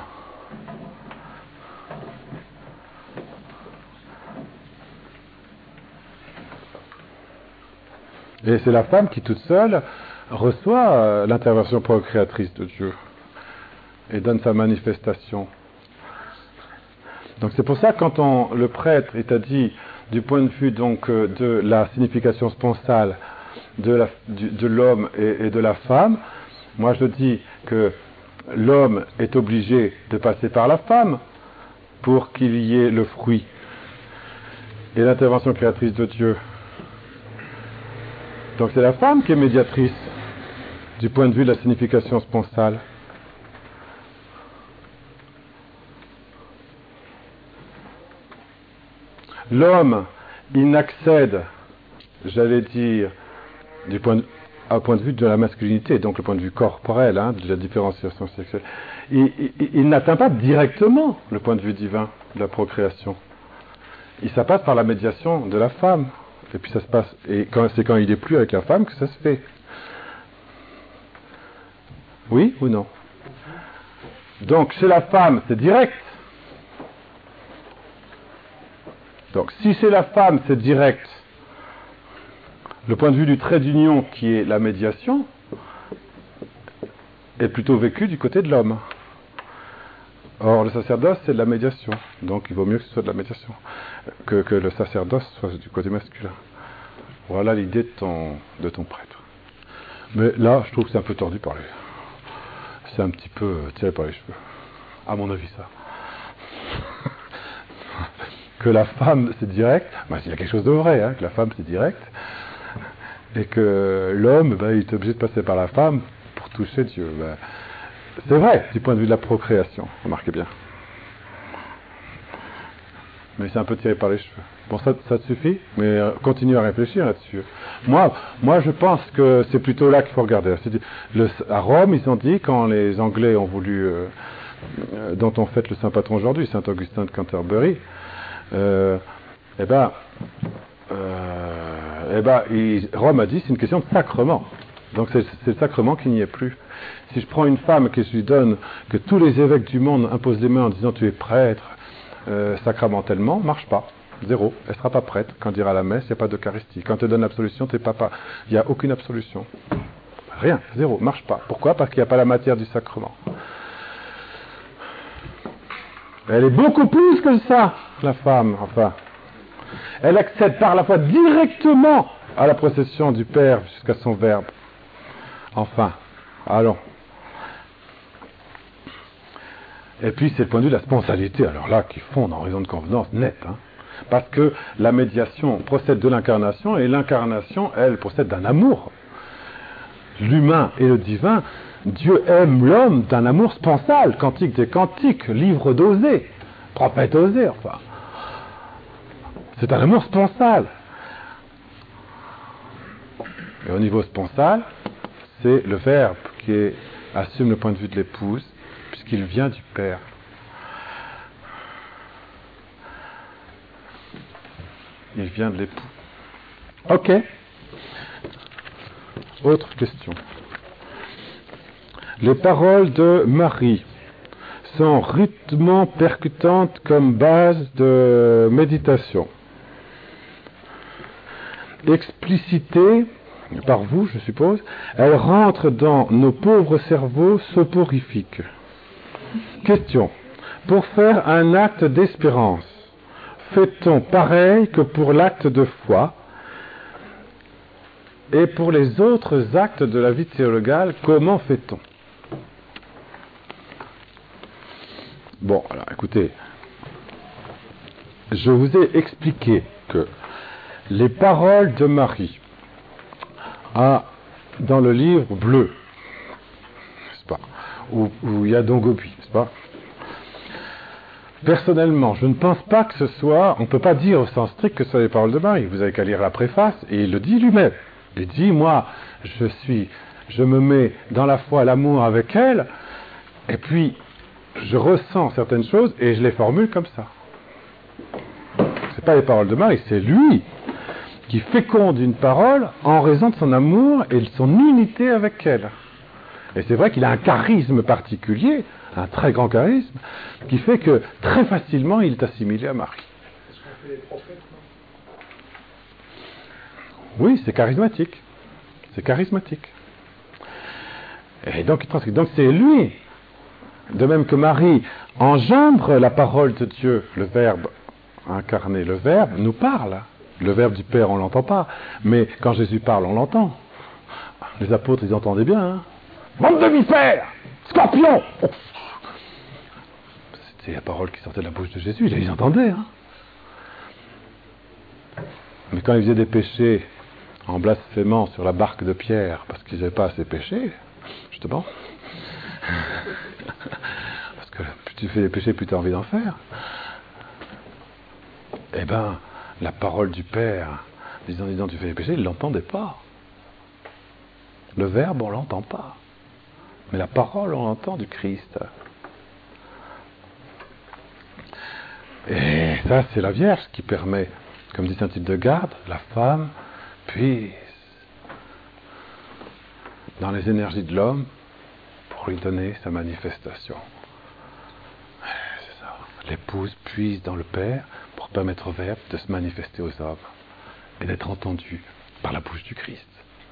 Et c'est la femme qui toute seule reçoit l'intervention procréatrice de Dieu et donne sa manifestation. Donc c'est pour ça que quand le prêtre t'a dit, du point de vue donc de la signification sponsale de l'homme et de la femme, moi je dis que l'homme est obligé de passer par la femme pour qu'il y ait le fruit et l'intervention créatrice de Dieu. Donc c'est la femme qui est médiatrice du point de vue de la signification sponsale. L'homme, il n'accède, j'allais dire, au point de vue de la masculinité, donc le point de vue corporel, de la différenciation sexuelle, il n'atteint pas directement le point de vue divin de la procréation. Ça passe par la médiation de la femme. Et puis ça se passe, et c'est quand il n'est plus avec la femme que ça se fait. Oui ou non? Donc chez la femme, c'est direct. Donc si chez la femme, c'est direct, le point de vue du trait d'union qui est la médiation est plutôt vécu du côté de l'homme. Or, le sacerdoce, c'est de la médiation. Donc, il vaut mieux que ce soit de la médiation, que le sacerdoce soit du côté masculin. Voilà l'idée de ton prêtre. Mais là, je trouve que c'est un peu tordu par lui. C'est un petit peu tiré par les cheveux. À mon avis, ça. Que la femme, c'est direct. Il y a quelque chose de vrai, que la femme, c'est direct. Et que l'homme, il est obligé de passer par la femme pour toucher Dieu. C'est vrai, du point de vue de la procréation, remarquez bien. Mais c'est un peu tiré par les cheveux. Bon, ça te suffit, mais continue à réfléchir là-dessus. Moi, je pense que c'est plutôt là qu'il faut regarder. À Rome, ils ont dit, quand les Anglais ont voulu, dont on fête le saint patron aujourd'hui, saint Augustin de Canterbury, Rome a dit, c'est une question de sacrement. Donc c'est le sacrement qui n'y est plus. Si je prends une femme que je lui donne, que tous les évêques du monde imposent les mains en disant tu es prêtre, sacramentellement, marche pas. Zéro. Elle sera pas prête. Quand elle dira la messe, il n'y a pas d'Eucharistie. Quand elle donne l'absolution, t'es papa. Il n'y a aucune absolution. Rien. Zéro. Marche pas. Pourquoi? Parce qu'il n'y a pas la matière du sacrement. Elle est beaucoup plus que ça, la femme. Enfin, Elle accède par la foi directement à la procession du Père jusqu'à son Verbe. Enfin, allons. Et puis c'est le point de vue de la spontanéité, alors là, qui fonde en raison de convenance nette. Parce que la médiation procède de l'incarnation, et l'incarnation, elle, procède d'un amour. L'humain et le divin, Dieu aime l'homme d'un amour sponsal, Cantique des Cantiques, livre d'Osée, prophète Osée, enfin. C'est un amour sponsal. Et au niveau sponsal, c'est le Verbe qui assume le point de vue de l'épouse, puisqu'il vient du Père. Il vient de l'époux. Ok. Autre question. Les paroles de Marie sont rythmement percutantes comme base de méditation. Explicitées par vous, je suppose, elles rentrent dans nos pauvres cerveaux soporifiques. Question. Pour faire un acte d'espérance, fait-on pareil que pour l'acte de foi? Et pour les autres actes de la vie théologale, comment fait-on? Bon, alors écoutez, je vous ai expliqué que les paroles de Marie, dans le livre bleu, n'est-ce pas, où il y a Don Gobi, n'est-ce pas? Personnellement, je ne pense pas que ce soit, on ne peut pas dire au sens strict que ce soit les paroles de Marie. Vous avez qu'à lire la préface, et il le dit lui-même. Il dit, moi, je me mets dans la foi, l'amour avec elle, et puis je ressens certaines choses, et je les formule comme ça. C'est pas les paroles de Marie, c'est lui qui féconde une parole en raison de son amour et de son unité avec elle. Et c'est vrai qu'il a un charisme particulier, un très grand charisme, qui fait que très facilement il est assimilé à Marie. Est-ce qu'on fait les prophètes, non? Oui, c'est charismatique. C'est charismatique. Et donc c'est lui, de même que Marie engendre la parole de Dieu, le Verbe incarné, le Verbe nous parle. Le Verbe du Père, on ne l'entend pas, mais quand Jésus parle, on l'entend. Les apôtres, ils entendaient bien. Bande de vipères, scorpions. Oh. C'était la parole qui sortait de la bouche de Jésus, ils entendaient. Mais quand ils faisaient des péchés en blasphémant sur la barque de Pierre, parce qu'ils n'avaient pas assez péché, justement, parce que plus tu fais des péchés, plus tu as envie d'en faire, eh bien, la parole du Père, disant tu fais des péchés, ils ne l'entendaient pas. Le Verbe, on ne l'entend pas. Mais la parole, on l'entend du Christ. Et ça, c'est la Vierge qui permet, comme dit Saint-Hildegarde, la femme puise dans les énergies de l'homme pour lui donner sa manifestation. C'est ça. L'épouse puise dans le Père pour permettre au Verbe de se manifester aux hommes et d'être entendu par la bouche du Christ.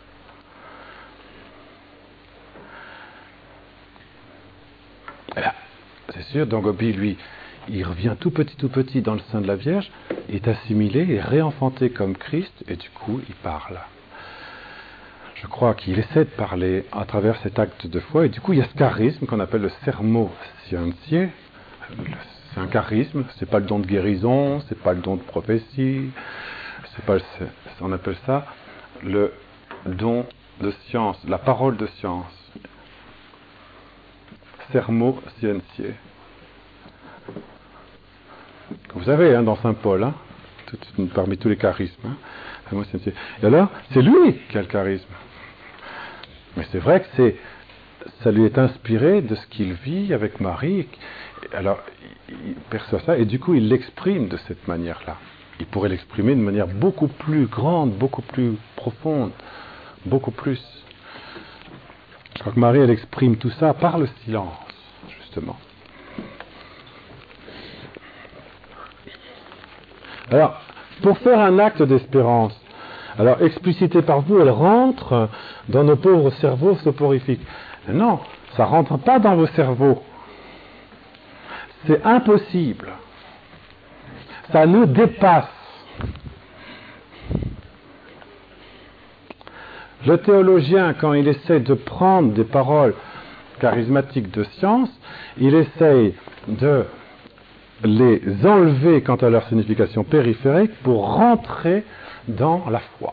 Et là, c'est sûr, Don Gobi, lui, il revient tout petit dans le sein de la Vierge, est assimilé et réenfanté comme Christ, et du coup, il parle. Je crois qu'il essaie de parler à travers cet acte de foi, et du coup, il y a ce charisme qu'on appelle le sermo scientiae. C'est un charisme, c'est pas le don de guérison, c'est pas le don de prophétie, on appelle ça le don de science, la parole de science. Sermo scientiae. Vous savez, dans Saint Paul, parmi tous les charismes, et alors, c'est lui qui a le charisme. Mais c'est vrai que ça lui est inspiré de ce qu'il vit avec Marie. Alors, il perçoit ça, et du coup, il l'exprime de cette manière-là. Il pourrait l'exprimer de manière beaucoup plus grande, beaucoup plus profonde, beaucoup plus. Je crois que Marie, elle exprime tout ça par le silence, justement. Alors, pour faire un acte d'espérance, alors explicité par vous, elle rentre dans nos pauvres cerveaux soporifiques. Non, ça rentre pas dans vos cerveaux. C'est impossible. Ça nous dépasse. Le théologien, quand il essaie de prendre des paroles charismatiques de science, il essaye de les enlever quant à leur signification périphérique pour rentrer dans la foi.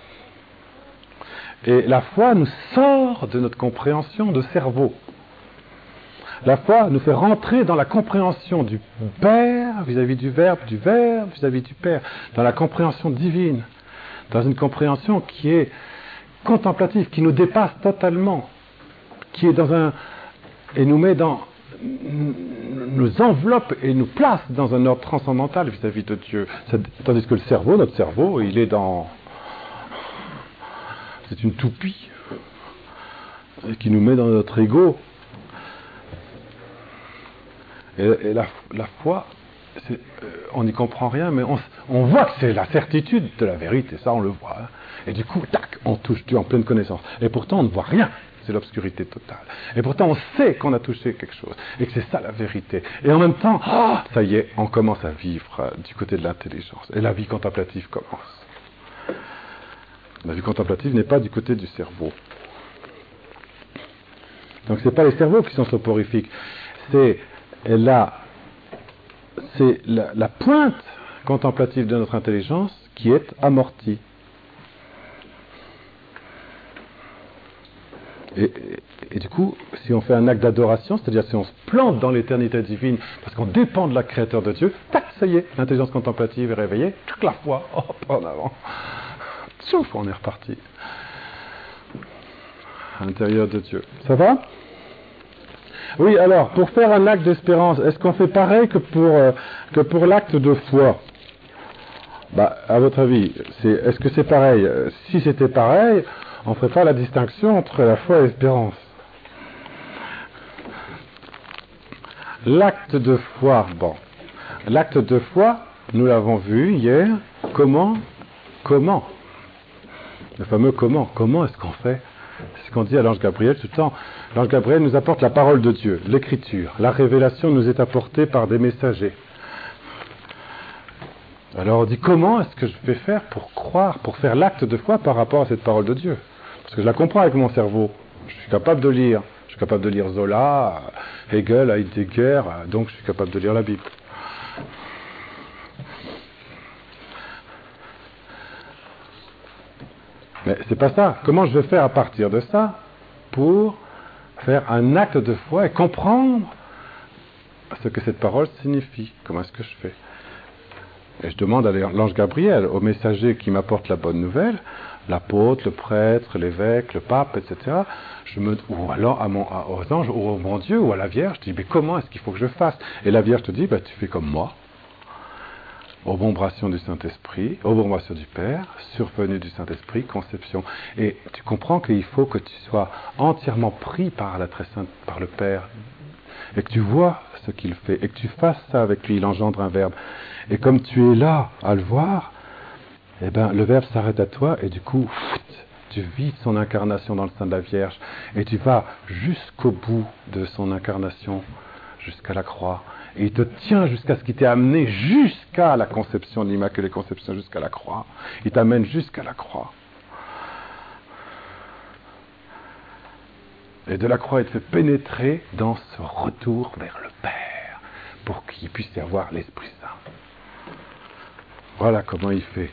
Et la foi nous sort de notre compréhension de cerveau. La foi nous fait rentrer dans la compréhension du Père vis-à-vis du Verbe vis-à-vis du Père, dans la compréhension divine, dans une compréhension qui est contemplative, qui nous dépasse totalement, qui est dans un... et nous met dans... nous enveloppe et nous place dans un ordre transcendantal vis-à-vis de Dieu. Tandis que le cerveau, notre cerveau, il est dans... c'est une toupie qui nous met dans notre ego. Et la foi, on n'y comprend rien, mais on voit que c'est la certitude de la vérité, ça on le voit. Hein. Et du coup, tac, on touche Dieu en pleine connaissance. Et pourtant, on ne voit rien. C'est l'obscurité totale. Et pourtant, on sait qu'on a touché quelque chose. Et que c'est ça la vérité. Et en même temps, ça y est, on commence à vivre du côté de l'intelligence. Et la vie contemplative commence. La vie contemplative n'est pas du côté du cerveau. Donc, ce n'est pas les cerveaux qui sont soporifiques. C'est la pointe contemplative de notre intelligence qui est amortie. Et du coup, si on fait un acte d'adoration, c'est-à-dire si on se plante dans l'éternité divine, parce qu'on dépend de la créateur de Dieu, tac, ça y est, l'intelligence contemplative est réveillée, toute la foi, hop, en avant. Sauf, on est reparti. À l'intérieur de Dieu. Ça va ? Oui, alors, pour faire un acte d'espérance, est-ce qu'on fait pareil que pour l'acte de foi ? Bah, à votre avis, est-ce que c'est pareil ? Si c'était pareil, on ne ferait pas la distinction entre la foi et l'espérance. L'acte de foi, bon. L'acte de foi, nous l'avons vu hier, comment ? Le fameux comment. Comment est-ce qu'on fait ? C'est ce qu'on dit à l'ange Gabriel tout le temps. L'ange Gabriel nous apporte la parole de Dieu, l'écriture. La révélation nous est apportée par des messagers. Alors on dit comment est-ce que je vais faire pour croire, pour faire l'acte de foi par rapport à cette parole de Dieu ? Parce que je la comprends avec mon cerveau. Je suis capable de lire. Je suis capable de lire Zola, Hegel, Heidegger, donc je suis capable de lire la Bible. Mais c'est pas ça. Comment je vais faire à partir de ça pour faire un acte de foi et comprendre ce que cette parole signifie ? Comment est-ce que je fais ? Et je demande à l'ange Gabriel, au messager qui m'apporte la bonne nouvelle, l'apôtre, le prêtre, l'évêque, le pape, etc. Ou alors aux anges, ou au bon Dieu, ou à la Vierge, je dis, mais comment est-ce qu'il faut que je fasse ? Et la Vierge te dit, tu fais comme moi. Obombration du Saint-Esprit, obombration du Père, survenue du Saint-Esprit, conception. Et tu comprends qu'il faut que tu sois entièrement pris par la très sainte, par le Père, et que tu vois ce qu'il fait, et que tu fasses ça avec lui, il engendre un verbe. Et comme tu es là à le voir, eh ben, le verbe s'arrête à toi, et du coup, tu vis son incarnation dans le sein de la Vierge, et tu vas jusqu'au bout de son incarnation, jusqu'à la croix. Et il te tient jusqu'à ce qu'il t'ait amené jusqu'à la conception de l'Immaculée Conception, jusqu'à la croix. Il t'amène jusqu'à la croix. Et de la croix, il te fait pénétrer dans ce retour vers le Père, pour qu'il puisse y avoir l'Esprit Saint. Voilà comment il fait.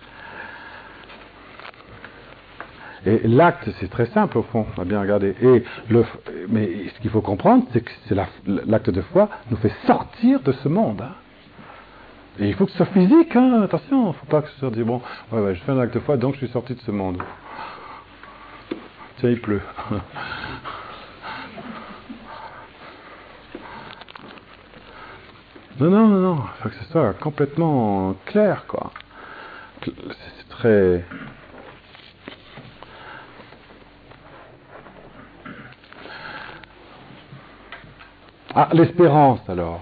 Et l'acte, c'est très simple au fond, on a bien regardé. Mais ce qu'il faut comprendre, c'est que l'acte de foi nous fait sortir de ce monde. Hein. Et il faut que ce soit physique, hein, attention, il ne faut pas que ce soit dit, bon, ouais, je fais un acte de foi, donc je suis sorti de ce monde. Tiens, il pleut. Non, il faut que ce soit complètement clair, quoi. C'est très... Ah, l'espérance, alors.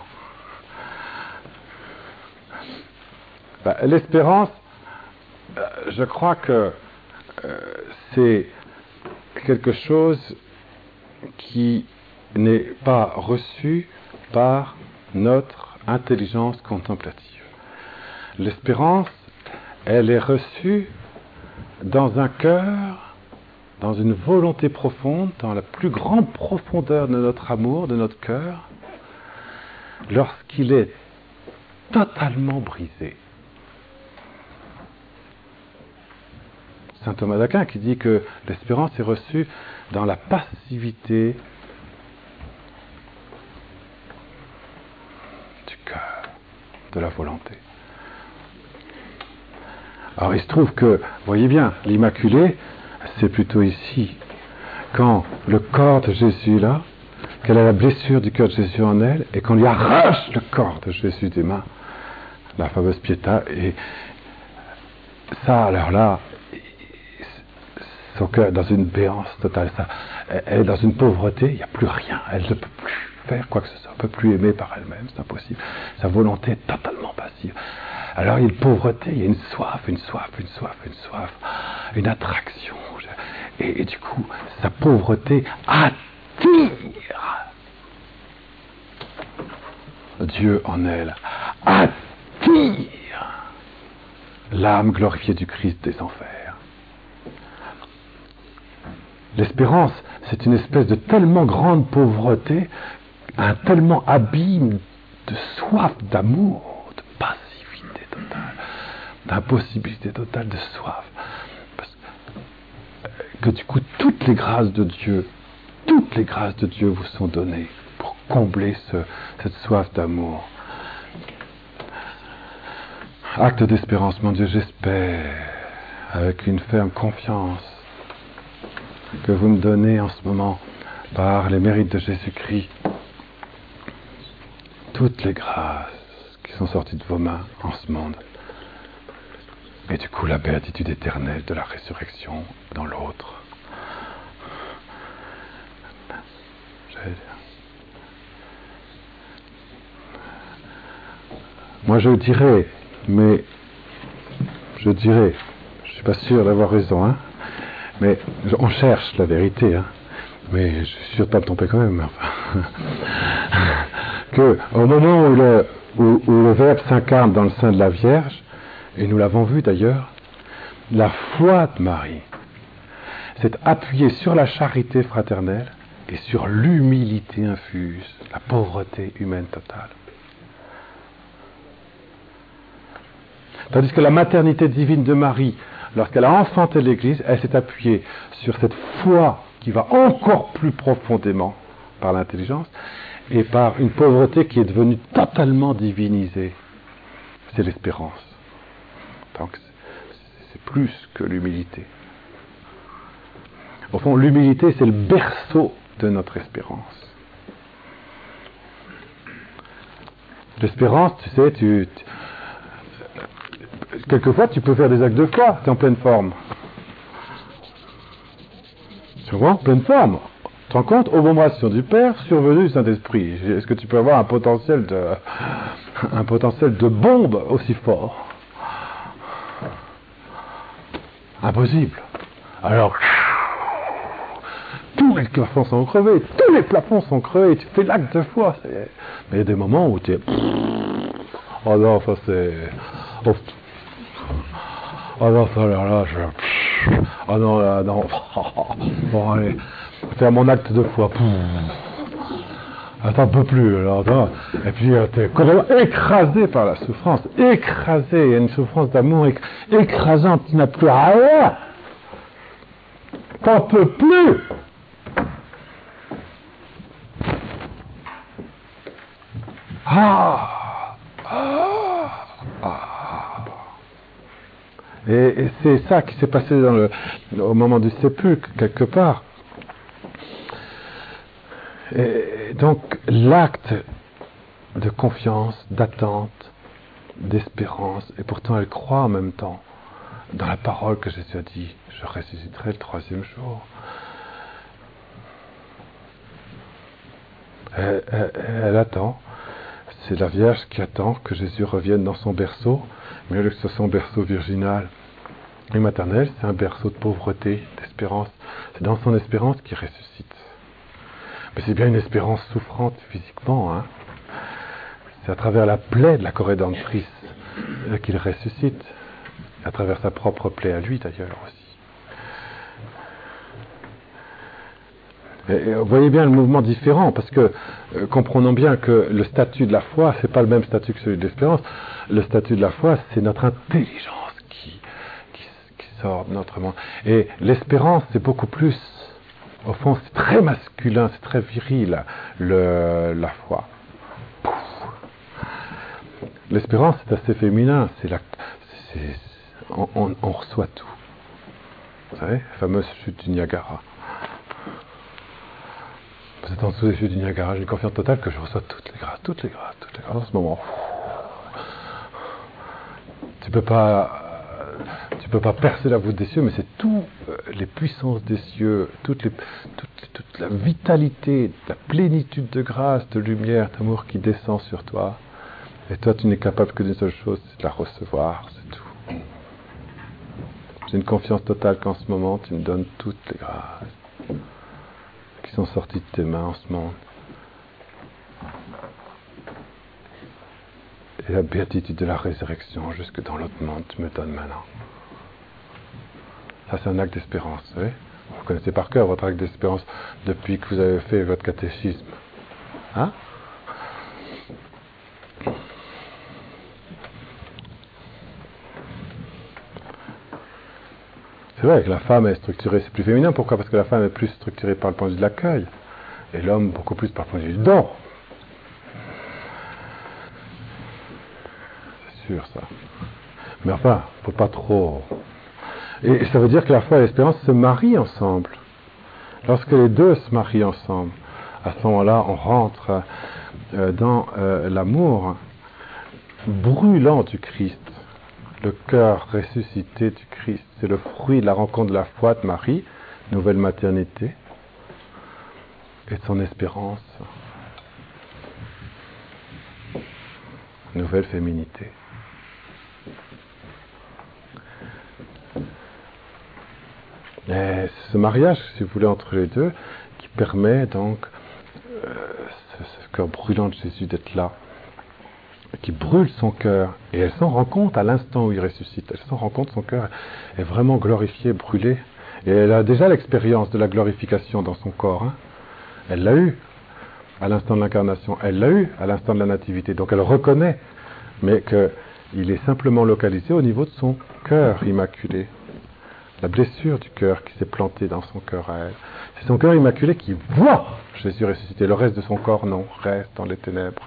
L'espérance, je crois que c'est quelque chose qui n'est pas reçu par notre intelligence contemplative. L'espérance, elle est reçue dans un cœur, dans une volonté profonde, dans la plus grande profondeur de notre amour, de notre cœur, lorsqu'il est totalement brisé. Saint Thomas d'Aquin qui dit que l'espérance est reçue dans la passivité du cœur, de la volonté. Alors il se trouve que, voyez bien, l'Immaculée, c'est plutôt ici, quand le corps de Jésus est là, qu'elle a la blessure du cœur de Jésus en elle, et qu'on lui arrache le corps de Jésus des mains, la fameuse Pietà, et ça, alors là, son cœur est dans une béance totale, ça, elle est dans une pauvreté, il n'y a plus rien, elle ne peut plus faire quoi que ce soit, elle ne peut plus aimer par elle-même, c'est impossible, sa volonté est totalement passive. Alors il y a une pauvreté, il y a une soif, une attraction, et du coup, sa pauvreté attire Dieu en elle, attire l'âme glorifiée du Christ des enfers. L'espérance, c'est une espèce de tellement grande pauvreté, un tellement abîme de soif d'amour, de passivité totale, d'impossibilité totale, de soif. Que du coup, toutes les grâces de Dieu vous sont données pour combler cette soif d'amour. Acte d'espérance, mon Dieu, j'espère, avec une ferme confiance, que vous me donnez en ce moment, par les mérites de Jésus-Christ, toutes les grâces qui sont sorties de vos mains en ce monde. Et du coup, la béatitude éternelle de la résurrection dans l'autre. Moi, je dirais, je suis pas sûr d'avoir raison, hein, mais on cherche la vérité, hein, mais je suis sûr de pas me tromper quand même. Enfin, que au moment où le Verbe s'incarne dans le sein de la Vierge, et nous l'avons vu d'ailleurs, la foi de Marie s'est appuyée sur la charité fraternelle et sur l'humilité infuse, la pauvreté humaine totale. Tandis que la maternité divine de Marie, lorsqu'elle a enfanté l'Église, elle s'est appuyée sur cette foi qui va encore plus profondément par l'intelligence et par une pauvreté qui est devenue totalement divinisée. C'est l'espérance. Donc, c'est plus que l'humilité. Au fond, l'humilité, c'est le berceau de notre espérance. L'espérance, tu sais, quelquefois, tu peux faire des actes de foi, tu es en pleine forme. Tu vois, en pleine forme. Tu te rends compte, oblation du Père, survenue du Saint-Esprit. Est-ce que tu peux avoir un potentiel de bombe aussi fort? Impossible. Alors, tous les plafonds sont crevés, tu fais l'acte de foi. Mais il y a des moments où tu es... Oh non, ça c'est... Oh non, ça là, oh non, là, non. Bon, allez, faire mon acte de foi. Attends, un peu plus, alors, attends. Et puis, t'es complètement écrasé par la souffrance. Écrasé, il y a une souffrance d'amour écrasante, tu n'as plus rien. T'en peux plus. Et c'est ça qui s'est passé au moment du sépulcre, quelque part. Et donc, l'acte de confiance, d'attente, d'espérance, et pourtant elle croit en même temps dans la parole que Jésus a dit, je ressusciterai le 3e jour. Elle attend, c'est la Vierge qui attend que Jésus revienne dans son berceau, mais au lieu que ce soit son berceau virginal et maternel, c'est un berceau de pauvreté, d'espérance. C'est dans son espérance qu'il ressuscite. Mais c'est bien une espérance souffrante physiquement, hein. C'est à travers la plaie de la corrédentrice qu'il ressuscite. à travers sa propre plaie à lui d'ailleurs aussi. Et vous voyez bien le mouvement différent, parce que comprenons bien que le statut de la foi, c'est pas le même statut que celui de l'espérance. Le statut de la foi, c'est notre intelligence qui sort de notre monde. Et l'espérance, c'est beaucoup plus, au fond, c'est très masculin, c'est très viril, la foi. L'espérance, c'est assez féminin, on reçoit tout. Vous savez, la fameuse chute du Niagara. Vous êtes en dessous des chutes du Niagara, j'ai une confiance totale que je reçois toutes les grâces en ce moment. Tu peux pas percer la voûte des cieux, mais c'est toutes les puissances des cieux, toute la vitalité, la plénitude de grâce, de lumière, d'amour qui descend sur toi. Et toi, tu n'es capable que d'une seule chose, c'est de la recevoir, c'est tout. J'ai une confiance totale qu'en ce moment, tu me donnes toutes les grâces qui sont sorties de tes mains en ce monde. Et la béatitude de la résurrection jusque dans l'autre monde, tu me donnes maintenant. Ça, c'est un acte d'espérance, vous savez. Vous connaissez par cœur votre acte d'espérance depuis que vous avez fait votre catéchisme. Hein? C'est vrai que la femme est structurée, c'est plus féminin. Pourquoi? Parce que la femme est plus structurée par le point de vue de l'accueil. Et l'homme beaucoup plus par le point de vue du don. C'est sûr, ça. Mais enfin, faut pas trop... Et ça veut dire que la foi et l'espérance se marient ensemble. Lorsque les deux se marient ensemble, à ce moment-là, on rentre dans l'amour brûlant du Christ, le cœur ressuscité du Christ. C'est le fruit de la rencontre de la foi de Marie, nouvelle maternité, et de son espérance, nouvelle féminité. Et c'est ce mariage, si vous voulez, entre les deux, qui permet donc ce cœur brûlant de Jésus d'être là, qui brûle son cœur. Et elle s'en rend compte à l'instant où il ressuscite. Elle s'en rend compte, son cœur est vraiment glorifié, brûlé. Et elle a déjà l'expérience de la glorification dans son corps. Hein. Elle l'a eu à l'instant de l'incarnation. Elle l'a eu à l'instant de la nativité. Donc elle reconnaît, mais qu'il est simplement localisé au niveau de son cœur immaculé. La blessure du cœur qui s'est plantée dans son cœur à elle. C'est son cœur immaculé qui voit Jésus ressuscité. Le reste de son corps, non, reste dans les ténèbres.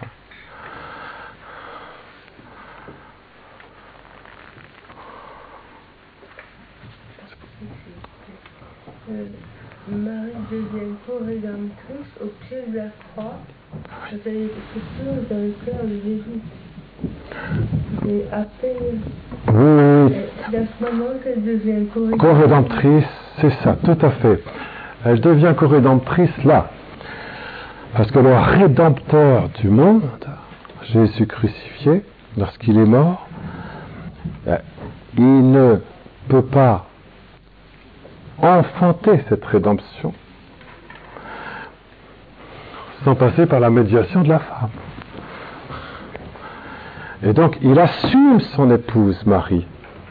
Marie devient co-rédemptrice au pied de la croix. Vous avez quelque chose dans le cœur de Jésus. Et après, c'est à ce moment qu'elle devient co-rédemptrice, c'est ça, tout à fait. Elle devient co-rédemptrice là. Parce que le rédempteur du monde, Jésus crucifié, lorsqu'il est mort, il ne peut pas enfanter cette rédemption sans passer par la médiation de la femme. Et donc, il assume son épouse, Marie.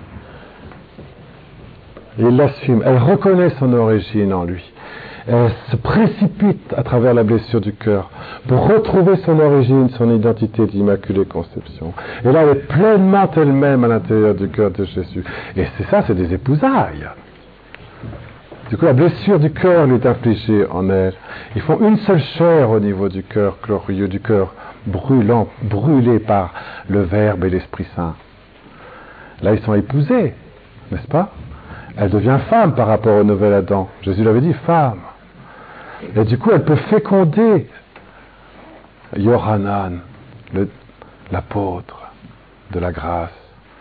Il l'assume. Elle reconnaît son origine en lui. Elle se précipite à travers la blessure du cœur pour retrouver son origine, son identité d'Immaculée Conception. Et là, elle est pleinement elle-même à l'intérieur du cœur de Jésus. Et c'est ça, c'est des épousailles. Du coup, la blessure du cœur lui est infligée en elle. Ils font une seule chair au niveau du cœur glorieux, du cœur brûlant, brûlé par le Verbe et l'Esprit Saint. Là, ils sont épousés, n'est-ce pas? Elle devient femme par rapport au nouvel Adam. Jésus l'avait dit, femme. Et du coup, elle peut féconder Yohanan, l'apôtre de la grâce.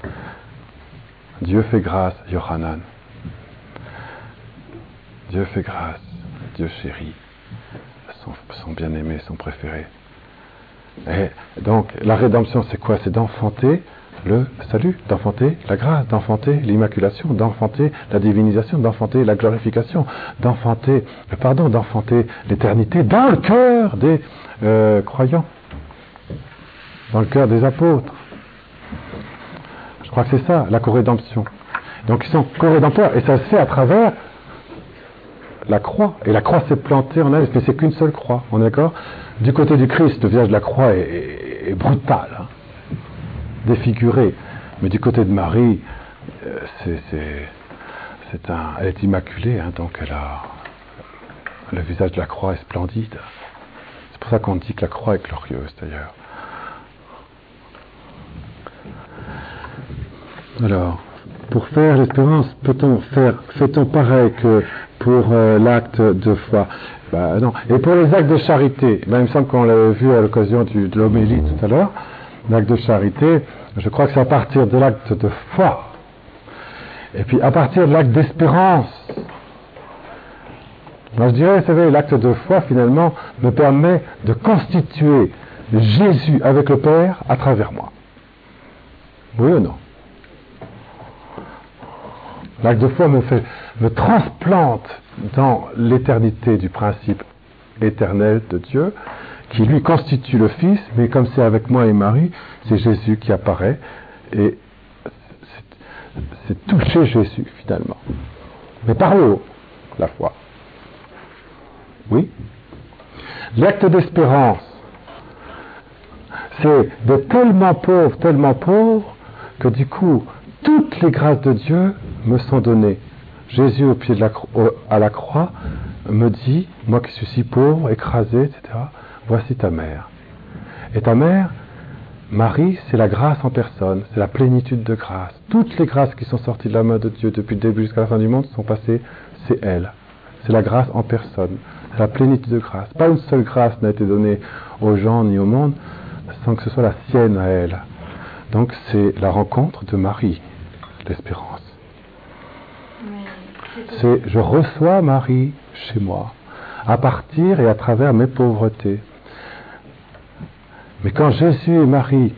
Dieu fait grâce, Yohanan. Dieu fait grâce, Dieu chérit, son bien-aimé, son préféré. Et donc, la rédemption, c'est quoi? C'est d'enfanter le salut, d'enfanter la grâce, d'enfanter l'immaculation, d'enfanter la divinisation, d'enfanter la glorification, d'enfanter le pardon, d'enfanter l'éternité dans le cœur des croyants, dans le cœur des apôtres. Je crois que c'est ça, la co-rédemption. Donc ils sont co-rédempteurs, et ça se fait à travers la croix. Et la croix s'est plantée en elle, mais c'est qu'une seule croix, on est d'accord? Du côté du Christ, le visage de la croix est brutal, hein, défiguré. Mais du côté de Marie, elle est immaculée, hein, donc le visage de la croix est splendide. C'est pour ça qu'on dit que la croix est glorieuse, d'ailleurs. Alors, pour faire l'espérance, fait-on pareil que pour l'acte de foi? Non. Et pour les actes de charité, il me semble qu'on l'avait vu à l'occasion de l'homélie tout à l'heure, l'acte de charité, je crois que c'est à partir de l'acte de foi. Et puis à partir de l'acte d'espérance. Moi je dirais, vous savez, l'acte de foi finalement me permet de constituer Jésus avec le Père à travers moi. Oui ou non? L'acte de foi me transplante dans l'éternité du principe éternel de Dieu, qui lui constitue le Fils, mais comme c'est avec moi et Marie, c'est Jésus qui apparaît, et c'est toucher Jésus finalement. Mais par le haut, la foi. Oui? L'acte d'espérance, c'est d'être tellement pauvre, que du coup, toutes les grâces de Dieu me sont données. Jésus au pied de à la croix me dit, moi qui suis si pauvre, écrasé, etc., voici ta mère. Et ta mère, Marie, c'est la grâce en personne, c'est la plénitude de grâce. Toutes les grâces qui sont sorties de la main de Dieu depuis le début jusqu'à la fin du monde sont passées, c'est elle. C'est la grâce en personne, c'est la plénitude de grâce. Pas une seule grâce n'a été donnée aux gens ni au monde sans que ce soit la sienne à elle. Donc c'est la rencontre de Marie, l'espérance. C'est je reçois Marie chez moi, à partir et à travers mes pauvretés. Mais quand Jésus et Marie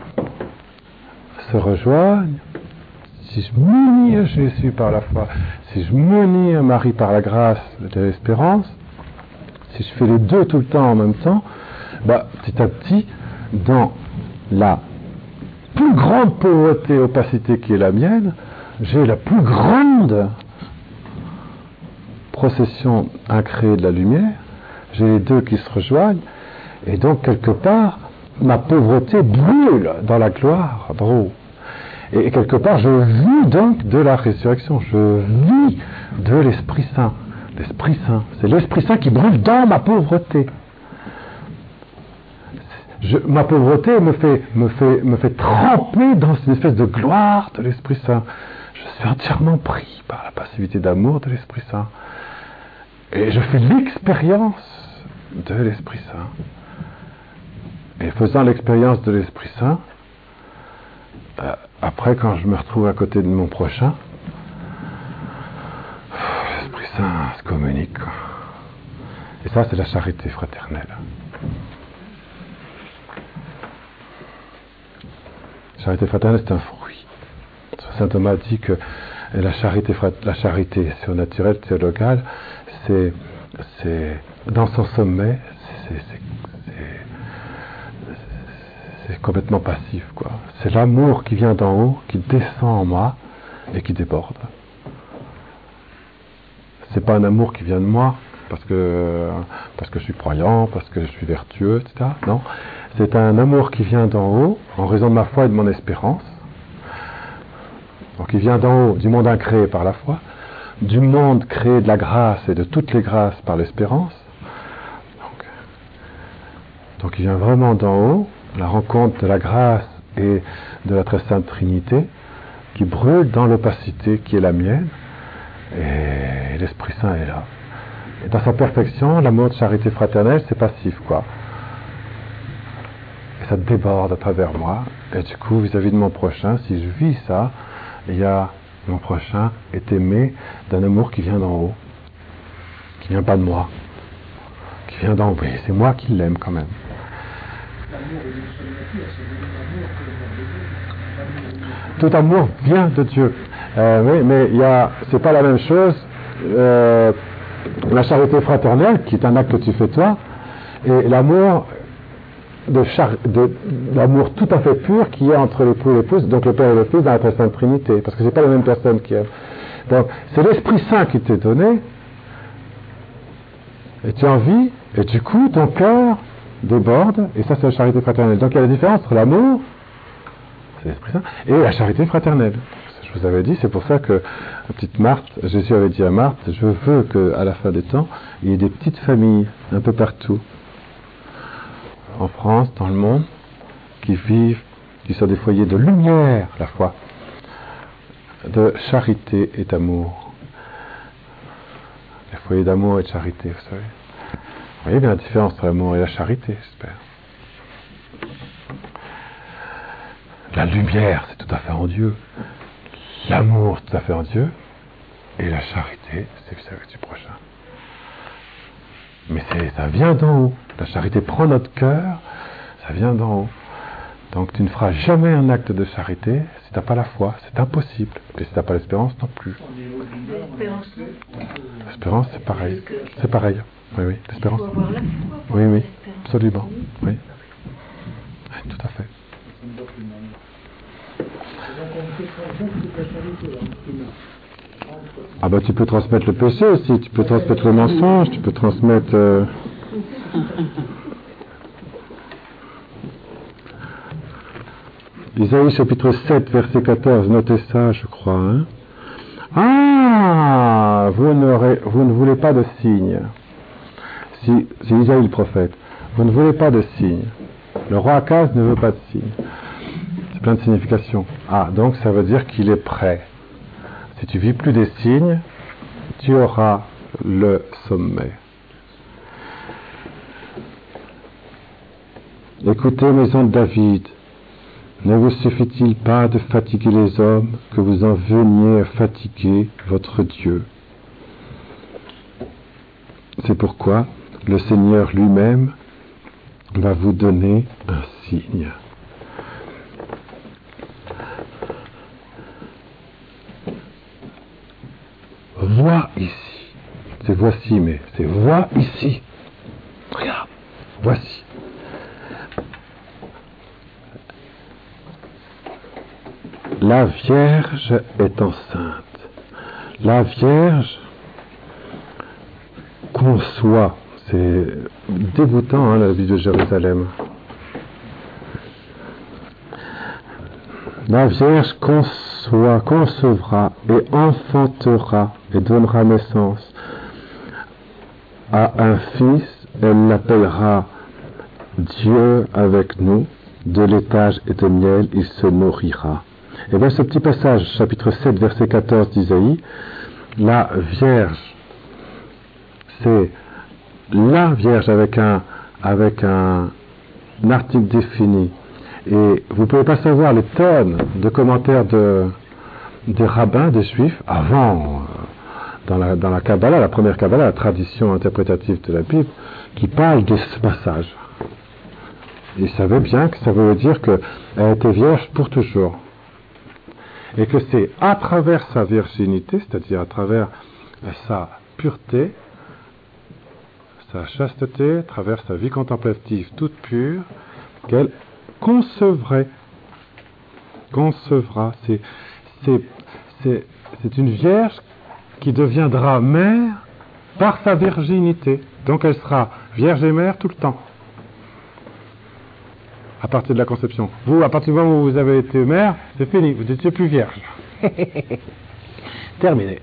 se rejoignent, si je m'unis à Jésus par la foi, si je m'unis à Marie par la grâce de l'espérance, si je fais les deux tout le temps en même temps, petit à petit, dans la plus grande pauvreté et opacité qui est la mienne, j'ai la plus grande procession incréée de la lumière, j'ai les deux qui se rejoignent, et donc quelque part, ma pauvreté brûle dans la gloire, et quelque part, je vis donc de la résurrection, je vis de l'Esprit Saint. L'Esprit Saint, c'est l'Esprit Saint qui brûle dans ma pauvreté. Ma pauvreté me fait tremper dans une espèce de gloire de l'Esprit Saint. Je suis entièrement pris par la passivité d'amour de l'Esprit Saint. Et je fais l'expérience de l'Esprit Saint. Et faisant l'expérience de l'Esprit Saint, après quand je me retrouve à côté de mon prochain, l'Esprit Saint se communique. Et ça, c'est la charité fraternelle. La charité fraternelle, c'est un fruit. Saint Thomas dit que la charité surnaturelle, théologale, c'est dans son sommet, c'est complètement passif, quoi. C'est l'amour qui vient d'en haut, qui descend en moi et qui déborde. C'est pas un amour qui vient de moi parce que je suis croyant, parce que je suis vertueux, etc. Non, c'est un amour qui vient d'en haut en raison de ma foi et de mon espérance. Donc il vient d'en haut, du monde incréé par la foi, du monde créé de la grâce et de toutes les grâces par l'espérance. Donc il vient vraiment d'en haut, la rencontre de la grâce et de la très sainte Trinité qui brûle dans l'opacité qui est la mienne, et l'Esprit Saint est là. Et dans sa perfection, l'amour de charité fraternelle, c'est passif, quoi. Et ça déborde à travers moi, et du coup, vis-à-vis de mon prochain, si je vis ça, mon prochain est aimé d'un amour qui vient d'en haut, qui vient pas de moi, qui vient d'en haut. Et c'est moi qui l'aime quand même. Tout amour vient de Dieu. Mais c'est pas la même chose. La charité fraternelle, qui est un acte que tu fais toi, et l'amour l'amour tout à fait pur qu'il y a entre l'époux et l'épouse, donc le Père et le Fils dans la Très Sainte Trinité, parce que c'est pas la même personne qui aime. Donc c'est l'Esprit Saint qui t'est donné, et tu en vis, et du coup ton cœur déborde, et ça c'est la charité fraternelle. Donc il y a la différence entre l'amour, c'est l'Esprit Saint, et la charité fraternelle. Je vous avais dit, c'est pour ça que la petite Marthe, Jésus avait dit à Marthe, je veux qu'à la fin des temps, il y ait des petites familles un peu partout, en France, dans le monde, qui vivent, qui sont des foyers de lumière, à la fois, de charité et d'amour. Les foyers d'amour et de charité, vous savez. Vous voyez bien la différence entre l'amour et la charité, j'espère. La lumière, c'est tout à fait en Dieu. L'amour, tout à fait en Dieu. Et la charité, c'est vis-à-vis du prochain. Mais ça vient d'en haut. La charité prend notre cœur, ça vient d'en haut. Donc tu ne feras jamais un acte de charité si tu n'as pas la foi. C'est impossible. Et si tu n'as pas l'espérance non plus. L'espérance, c'est pareil. C'est pareil. Oui, oui, l'espérance. Oui, oui, absolument. Oui. Oui, tout à fait. Ah bah tu peux transmettre le péché aussi, tu peux transmettre le mensonge, tu peux transmettre... Isaïe chapitre 7, verset 14, notez ça, je crois. Hein. Ah, vous ne voulez pas de signe. C'est Isaïe le prophète. Vous ne voulez pas de signe. Le roi Akaz ne veut pas de signe. C'est plein de significations. Ah, donc ça veut dire qu'il est prêt. Si tu vis plus des signes, tu auras le sommet. Écoutez, maison de David, ne vous suffit-il pas de fatiguer les hommes, que vous en veniez à fatiguer votre Dieu? C'est pourquoi le Seigneur lui-même va vous donner un signe. Vois ici. C'est voici, mais c'est vois ici. Regarde, voici. La Vierge est enceinte. La Vierge conçoit. C'est dégoûtant, hein, la vie de Jérusalem. La Vierge concevra et enfantera et donnera naissance à un fils. Elle l'appellera Dieu avec nous. De laitage et de miel, il se nourrira. Et bien ce petit passage, chapitre 7, verset 14 d'Isaïe, la Vierge, c'est la Vierge avec un article défini. Et vous ne pouvez pas savoir les tonnes de commentaires des rabbins, des juifs, avant, dans la Kabbalah, la première Kabbalah, la tradition interprétative de la Bible, qui parle de ce passage. Ils savaient bien que ça veut dire qu'elle était vierge pour toujours. Et que c'est à travers sa virginité, c'est-à-dire à travers sa pureté, sa chasteté, à travers sa vie contemplative toute pure, qu'elle concevra. C'est une vierge qui deviendra mère par sa virginité. Donc elle sera vierge et mère tout le temps. À partir de la conception. Vous, à partir du moment où vous avez été mère, c'est fini, vous n'étiez plus vierge. Terminé.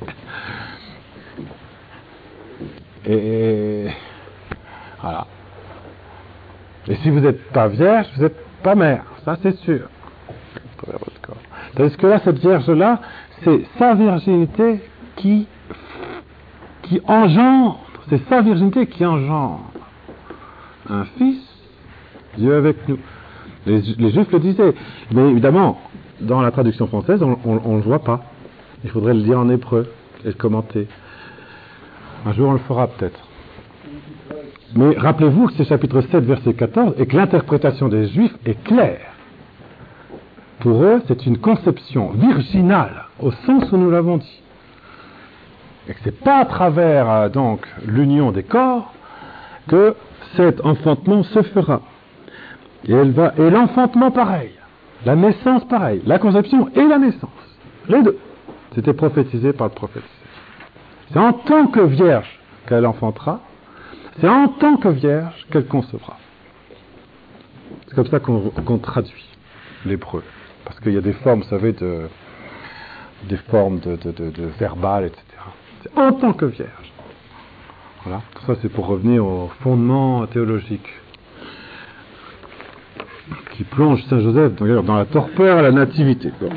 Et voilà. Et si vous n'êtes pas vierge, vous n'êtes pas mère, ça c'est sûr. Tandis que là, cette vierge-là, c'est sa virginité qui engendre, c'est sa virginité qui engendre un fils, Dieu avec nous. Les Juifs le disaient, mais évidemment, dans la traduction française, on ne le voit pas. Il faudrait le lire en hébreu et le commenter. Un jour, on le fera peut-être. Mais rappelez-vous que c'est chapitre 7, verset 14, et que l'interprétation des Juifs est claire. Pour eux, c'est une conception virginale, au sens où nous l'avons dit. Et que c'est pas à travers, donc, l'union des corps que cet enfantement se fera. Et l'enfantement pareil, la naissance pareil, la conception et la naissance, les deux. C'était prophétisé par le prophète. C'est en tant que vierge qu'elle enfantera, c'est en tant que vierge qu'elle concevra. C'est comme ça qu'on traduit l'hébreu. Parce qu'il y a des formes, vous savez, des formes de verbales, etc. C'est en tant que vierge. Voilà. Tout ça, c'est pour revenir au fondement théologique qui plonge Saint Joseph dans la torpeur à la nativité. Bon.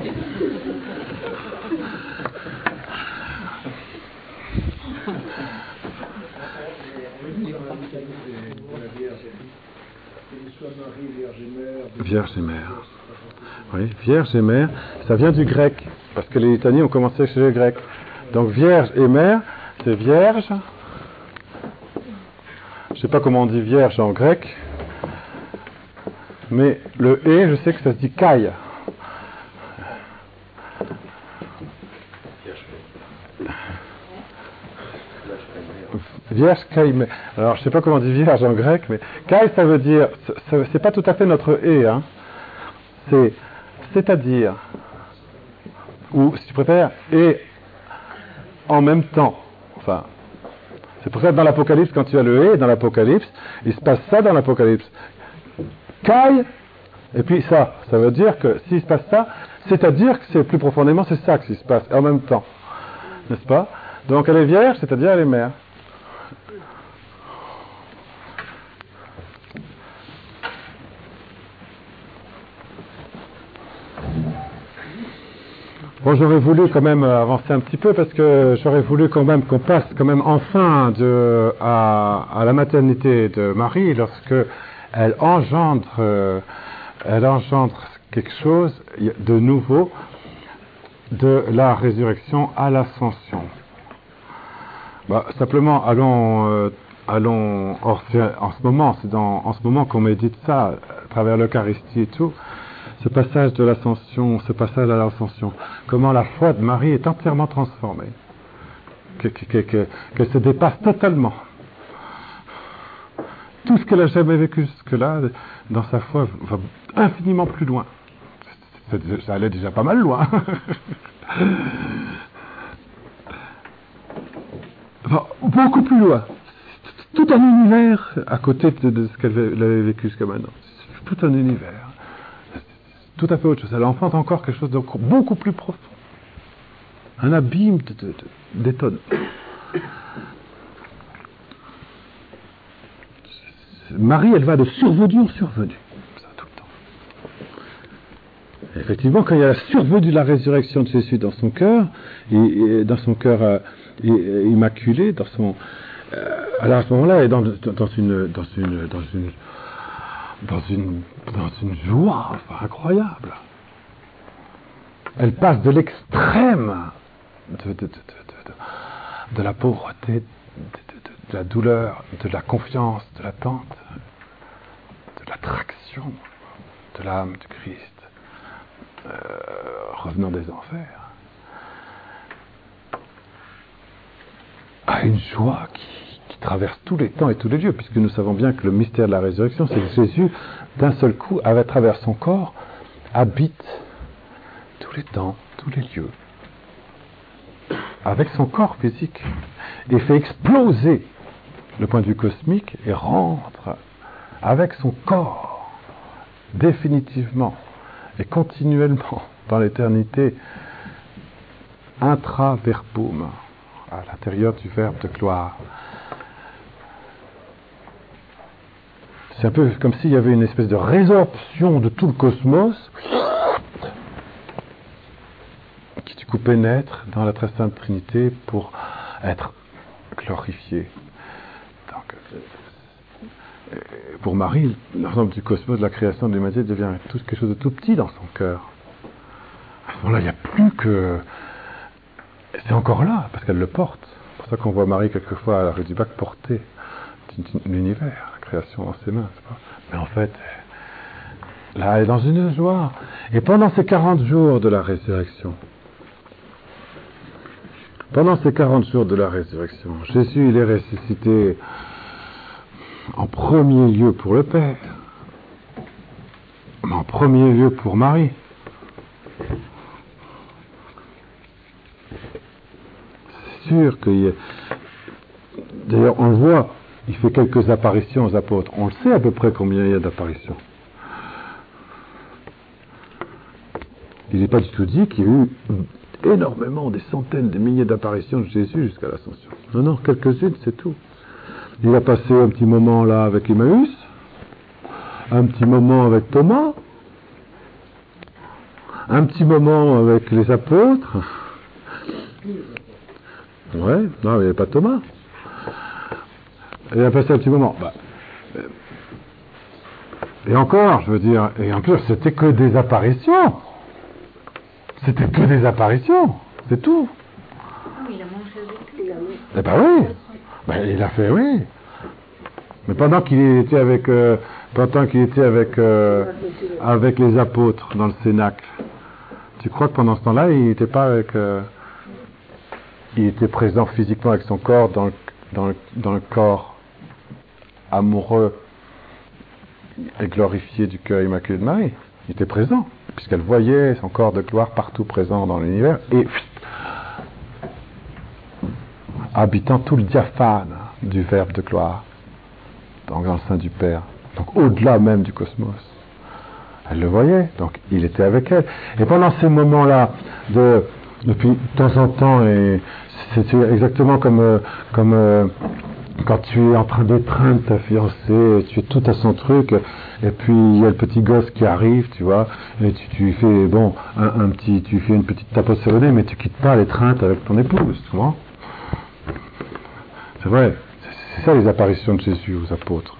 Vierge et mère. Oui, vierge et mère, ça vient du grec, parce que les litanies ont commencé chez les Grecs. Donc vierge et mère, c'est vierge. Je ne sais pas comment on dit vierge en grec, mais le et, je sais que ça se dit caille. Vierge, caille. Alors je ne sais pas comment on dit vierge en grec, mais caille, ça veut dire, c'est pas tout à fait notre et, hein. C'est-à-dire, ou si tu préfères, et en même temps. Enfin, c'est pour ça que dans l'Apocalypse, quand tu as le et dans l'Apocalypse, il se passe ça dans l'Apocalypse. Caille, et puis ça veut dire que s'il se passe ça, c'est-à-dire que c'est plus profondément, c'est ça qui se passe, en même temps. N'est-ce pas? Donc elle est vierge, c'est-à-dire elle est mère. Bon, j'aurais voulu quand même avancer un petit peu parce que j'aurais voulu quand même qu'on passe quand même enfin à la maternité de Marie lorsque elle engendre quelque chose de nouveau de la résurrection à l'ascension. Simplement, allons en ce moment qu'on médite ça à travers l'Eucharistie et tout. Ce passage de l'ascension, ce passage à l'ascension, comment la foi de Marie est entièrement transformée, qu'elle se dépasse totalement. Tout ce qu'elle a jamais vécu jusque-là, dans sa foi, va infiniment plus loin. Ça allait déjà pas mal loin. Enfin, beaucoup plus loin. Tout un univers à côté de ce qu'elle avait vécu jusqu'à maintenant. Tout un univers. Tout à fait autre chose. Elle enfante encore quelque chose de beaucoup plus profond. Un abîme d'étonnement. Marie, elle va de survenue en survenue. Ça, tout le temps. Et effectivement, quand il y a la survenue de la résurrection de Jésus dans son cœur, et dans son cœur immaculé, alors à ce moment-là, elle est dans une joie incroyable. Elle passe de l'extrême de la pauvreté, de la douleur, de la confiance, de l'attente, de l'attraction de l'âme du Christ revenant des enfers, à une joie qui traverse tous les temps et tous les lieux, puisque nous savons bien que le mystère de la résurrection, c'est que Jésus, d'un seul coup, à travers son corps, habite tous les temps, tous les lieux, avec son corps physique, et fait exploser le point de vue cosmique, et rentre avec son corps, définitivement et continuellement, dans l'éternité, intra-verbum, à l'intérieur du Verbe de gloire. C'est un peu comme s'il y avait une espèce de résorption de tout le cosmos qui du coup pénètre dans la très sainte Trinité pour être glorifié. Donc, pour Marie, l'ensemble du cosmos, de la création de l'humanité devient quelque chose de tout petit dans son cœur. À ce moment-là, il n'y a plus que... C'est encore là, parce qu'elle le porte. C'est pour ça qu'on voit Marie quelquefois à la rue du Bac porter l'univers, la création dans ses mains. C'est pas... Mais en fait, là, elle est dans une joie. Et pendant ces 40 jours de la résurrection, Jésus, il est ressuscité en premier lieu pour le Père. mais en premier lieu pour Marie. C'est sûr qu'il y a... D'ailleurs, on le voit, il fait quelques apparitions aux apôtres. On le sait à peu près combien il y a d'apparitions. Il n'est pas du tout dit qu'il y a eu énormément, des centaines, des milliers d'apparitions de Jésus jusqu'à l'Ascension. Non, non, quelques-unes, c'est tout. Il a passé un petit moment là avec Emmaüs, un petit moment avec Thomas, un petit moment avec les apôtres. Ouais, non, il n'y avait pas Thomas. Il a passé un petit moment. Et encore, je veux dire, et en plus, c'était que des apparitions. C'était que des apparitions, c'est tout. Il a mangé avec lui. Eh ben oui. Ben, il a fait, oui. Mais pendant qu'il était avec, avec les apôtres dans le Cénacle, tu crois que pendant ce temps-là, il n'était pas avec, il était présent physiquement avec son corps dans le corps amoureux et glorifié du cœur immaculé de Marie. Il était présent, puisqu'elle voyait son corps de gloire partout présent dans l'univers et habitant tout le diaphane du Verbe de gloire dans le sein du Père, donc au-delà même du cosmos. Elle le voyait, donc il était avec elle. Et pendant ces moments-là, depuis de temps en temps, et c'est exactement comme quand tu es en train d'étreindre ta fiancée, tu es tout à son truc, et puis il y a le petit gosse qui arrive, tu vois, et tu fais tu fais une petite tapote sur le nez, mais tu quittes pas l'étreinte avec ton épouse, tu vois. C'est vrai, c'est ça les apparitions de Jésus aux apôtres.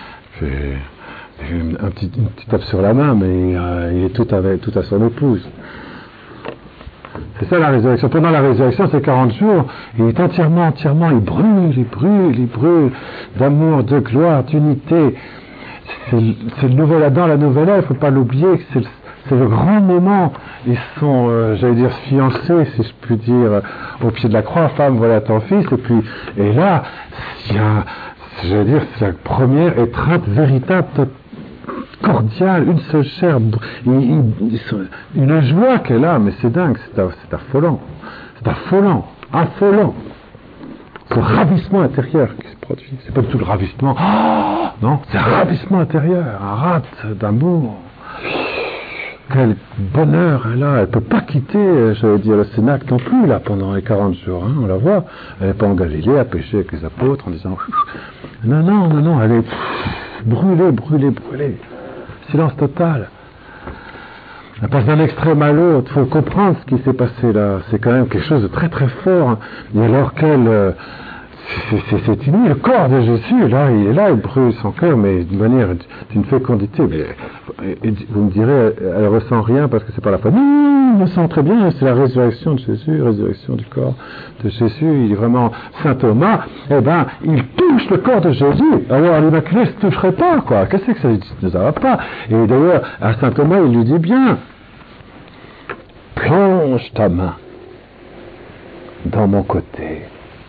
Une petite tape sur la main, mais il est tout à son épouse. C'est ça la résurrection. Pendant la résurrection, ces 40 jours, il est entièrement, il brûle d'amour, de gloire, d'unité. C'est le nouvel Adam, la nouvelle Ève, il ne faut pas l'oublier, c'est le grand moment. Ils sont, fiancés, si je puis dire, au pied de la croix, femme, voilà ton fils, et là, c'est la première étreinte véritable, cordiale, une seule chair, une joie qu'elle a, mais c'est dingue, c'est affolant. C'est affolant. C'est le ravissement intérieur qui se produit. C'est pas du tout le ravissement. Oh non, c'est un ravissement intérieur, un rate d'amour. Quel bonheur elle a. Elle peut pas quitter, le Cénacle non plus, là, pendant les 40 jours. Hein, on la voit. Elle n'est pas en Galilée à pêcher avec les apôtres en disant non, elle est brûlée. Silence total. Elle passe d'un extrême à l'autre. Il faut comprendre ce qui s'est passé là. C'est quand même quelque chose de très très fort. Et alors qu'elle... c'est inouï. Le corps de Jésus, là, il brûle son cœur, mais d'une manière, d'une fécondité. Mais, vous me direz, elle ressent rien parce que c'est pas la foi. Non, elle ressent très bien. C'est la résurrection de Jésus, résurrection du corps de Jésus. Il est vraiment Saint Thomas. Eh ben, il touche le corps de Jésus. Alors l'Immaculée ne se toucherait pas, quoi. Qu'est-ce que ça ne va pas? Et d'ailleurs, à Saint Thomas, il lui dit bien, plonge ta main dans mon côté.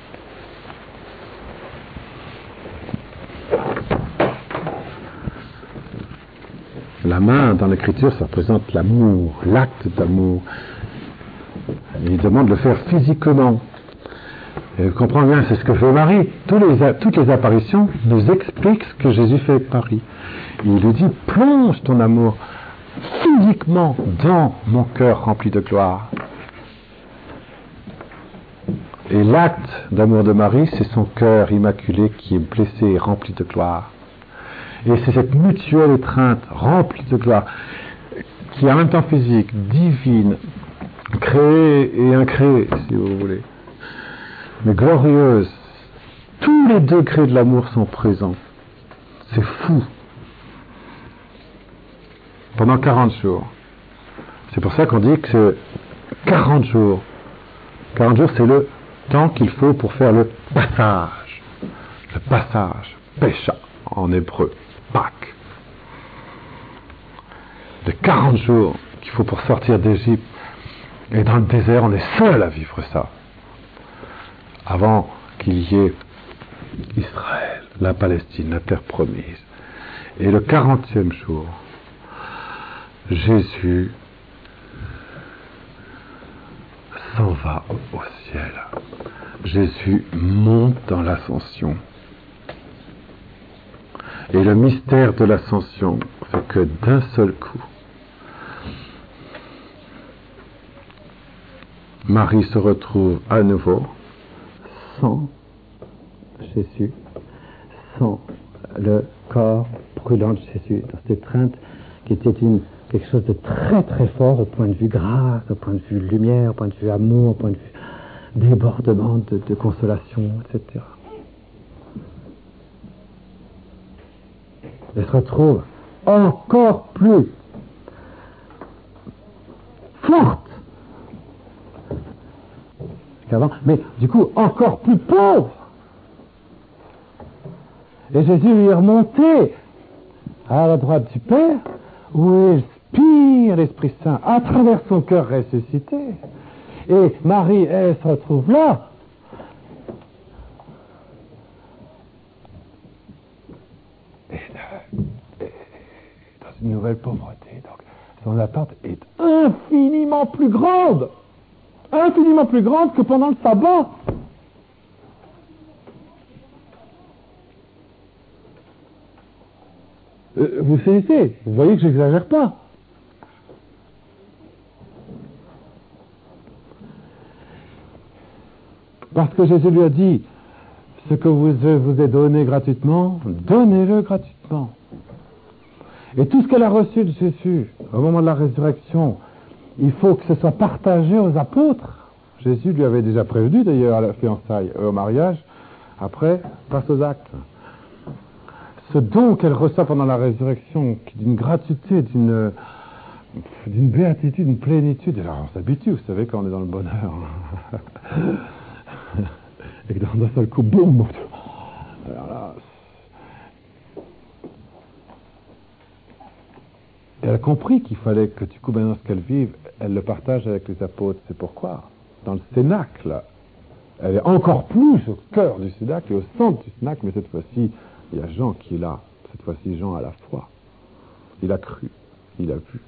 La main, dans l'écriture, ça représente l'amour, l'acte d'amour. Il demande de le faire physiquement. Et vous comprenez bien, c'est ce que fait Marie. Toutes les apparitions nous expliquent ce que Jésus fait avec Marie. Il lui dit, plonge ton amour physiquement dans mon cœur rempli de gloire. Et l'acte d'amour de Marie, c'est son cœur immaculé qui est blessé et rempli de gloire. Et c'est cette mutuelle étreinte remplie de gloire, qui est en même temps physique, divine, créée et incréée, si vous voulez, mais glorieuse. Tous les degrés de l'amour sont présents. C'est fou. Pendant 40 jours. C'est pour ça qu'on dit que c'est 40 jours. 40 jours, c'est le temps qu'il faut pour faire le passage. Le passage, Pesha, en hébreu. Pâques. De 40 jours qu'il faut pour sortir d'Égypte. Et dans le désert, on est seul à vivre ça. Avant qu'il y ait Israël, la Palestine, la terre promise. Et le 40e jour, Jésus s'en va au ciel. Jésus monte dans l'ascension. Et le mystère de l'ascension fait que d'un seul coup, Marie se retrouve à nouveau sans Jésus, sans le corps brûlant de Jésus, dans cette étreinte qui était quelque chose de très très fort au point de vue grâce, au point de vue lumière, au point de vue amour, au point de vue débordement de consolation, etc. Elle se retrouve encore plus forte qu'avant, mais du coup encore plus pauvre. Et Jésus lui est remonté à la droite du Père, où il spire l'Esprit Saint à travers son cœur ressuscité. Et Marie, elle se retrouve là. Et dans une nouvelle pauvreté. Donc, son attente est infiniment plus grande que pendant le sabbat. Vous saisissez, vous voyez que je n'exagère pas. Parce que Jésus lui a dit, ce que vous est donné gratuitement, donnez-le gratuitement. Et tout ce qu'elle a reçu de Jésus, au moment de la résurrection, il faut que ce soit partagé aux apôtres. Jésus lui avait déjà prévenu d'ailleurs à la fiançailles, au mariage, après, passe aux actes. Ce don qu'elle reçoit pendant la résurrection, d'une gratuité, d'une béatitude, d'une plénitude, alors on s'habitue, vous savez, quand on est dans le bonheur. Et que d'un seul coup, boum! Alors là, elle a compris qu'il fallait que du coup, maintenant, ce qu'elle vive, elle le partage avec les apôtres. C'est pourquoi, dans le cénacle, elle est encore plus au cœur du cénacle et au centre du cénacle, mais cette fois-ci, il y a Jean qui est là. Cette fois-ci, Jean a la foi. Il a cru. Il a vu.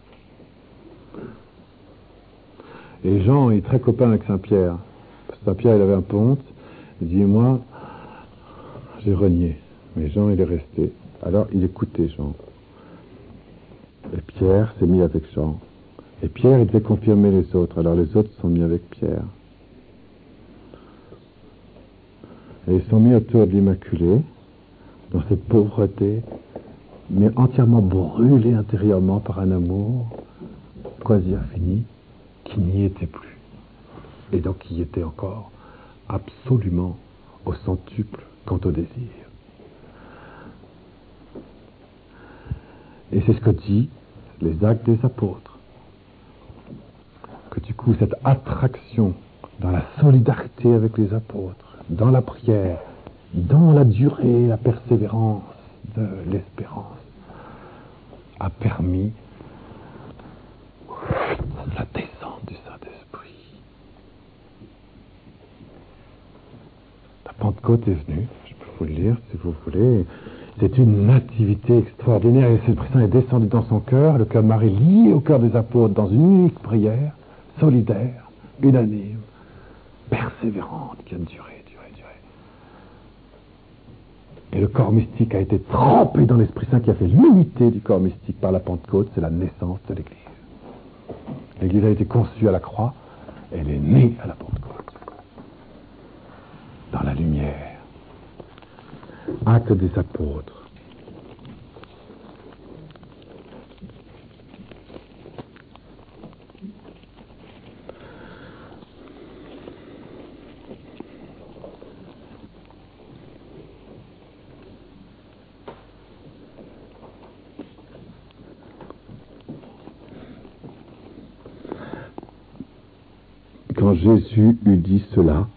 Et Jean est très copain avec Saint-Pierre. Parce que Saint-Pierre, il avait un peu honte. Il dit, moi, j'ai renié. Mais Jean, il est resté. Alors, il écoutait Jean. Et Pierre s'est mis avec Jean. Et Pierre, il devait confirmer les autres. Alors, les autres sont mis avec Pierre. Et ils sont mis autour de l'Immaculée, dans cette pauvreté, mais entièrement brûlés intérieurement par un amour quasi infini, qui n'y était plus. Et donc qui était encore absolument au centuple quant au désir. Et c'est ce que dit les actes des apôtres. Que du coup, cette attraction dans la solidarité avec les apôtres, dans la prière, dans la durée, la persévérance de l'espérance, a permis la descente du Saint-Esprit. La Pentecôte est venue, je peux vous le lire si vous voulez. C'est une nativité extraordinaire et l'Esprit Saint est descendu dans son cœur, le cœur de Marie lié au cœur des apôtres dans une unique prière, solidaire, unanime, persévérante, qui a duré. Et le corps mystique a été trempé dans l'Esprit Saint qui a fait l'unité du corps mystique par la Pentecôte, c'est la naissance de l'Église. L'Église a été conçue à la croix, elle est née à la Pentecôte. Dans la lumière. Acte des apôtres. Quand Jésus eut dit cela,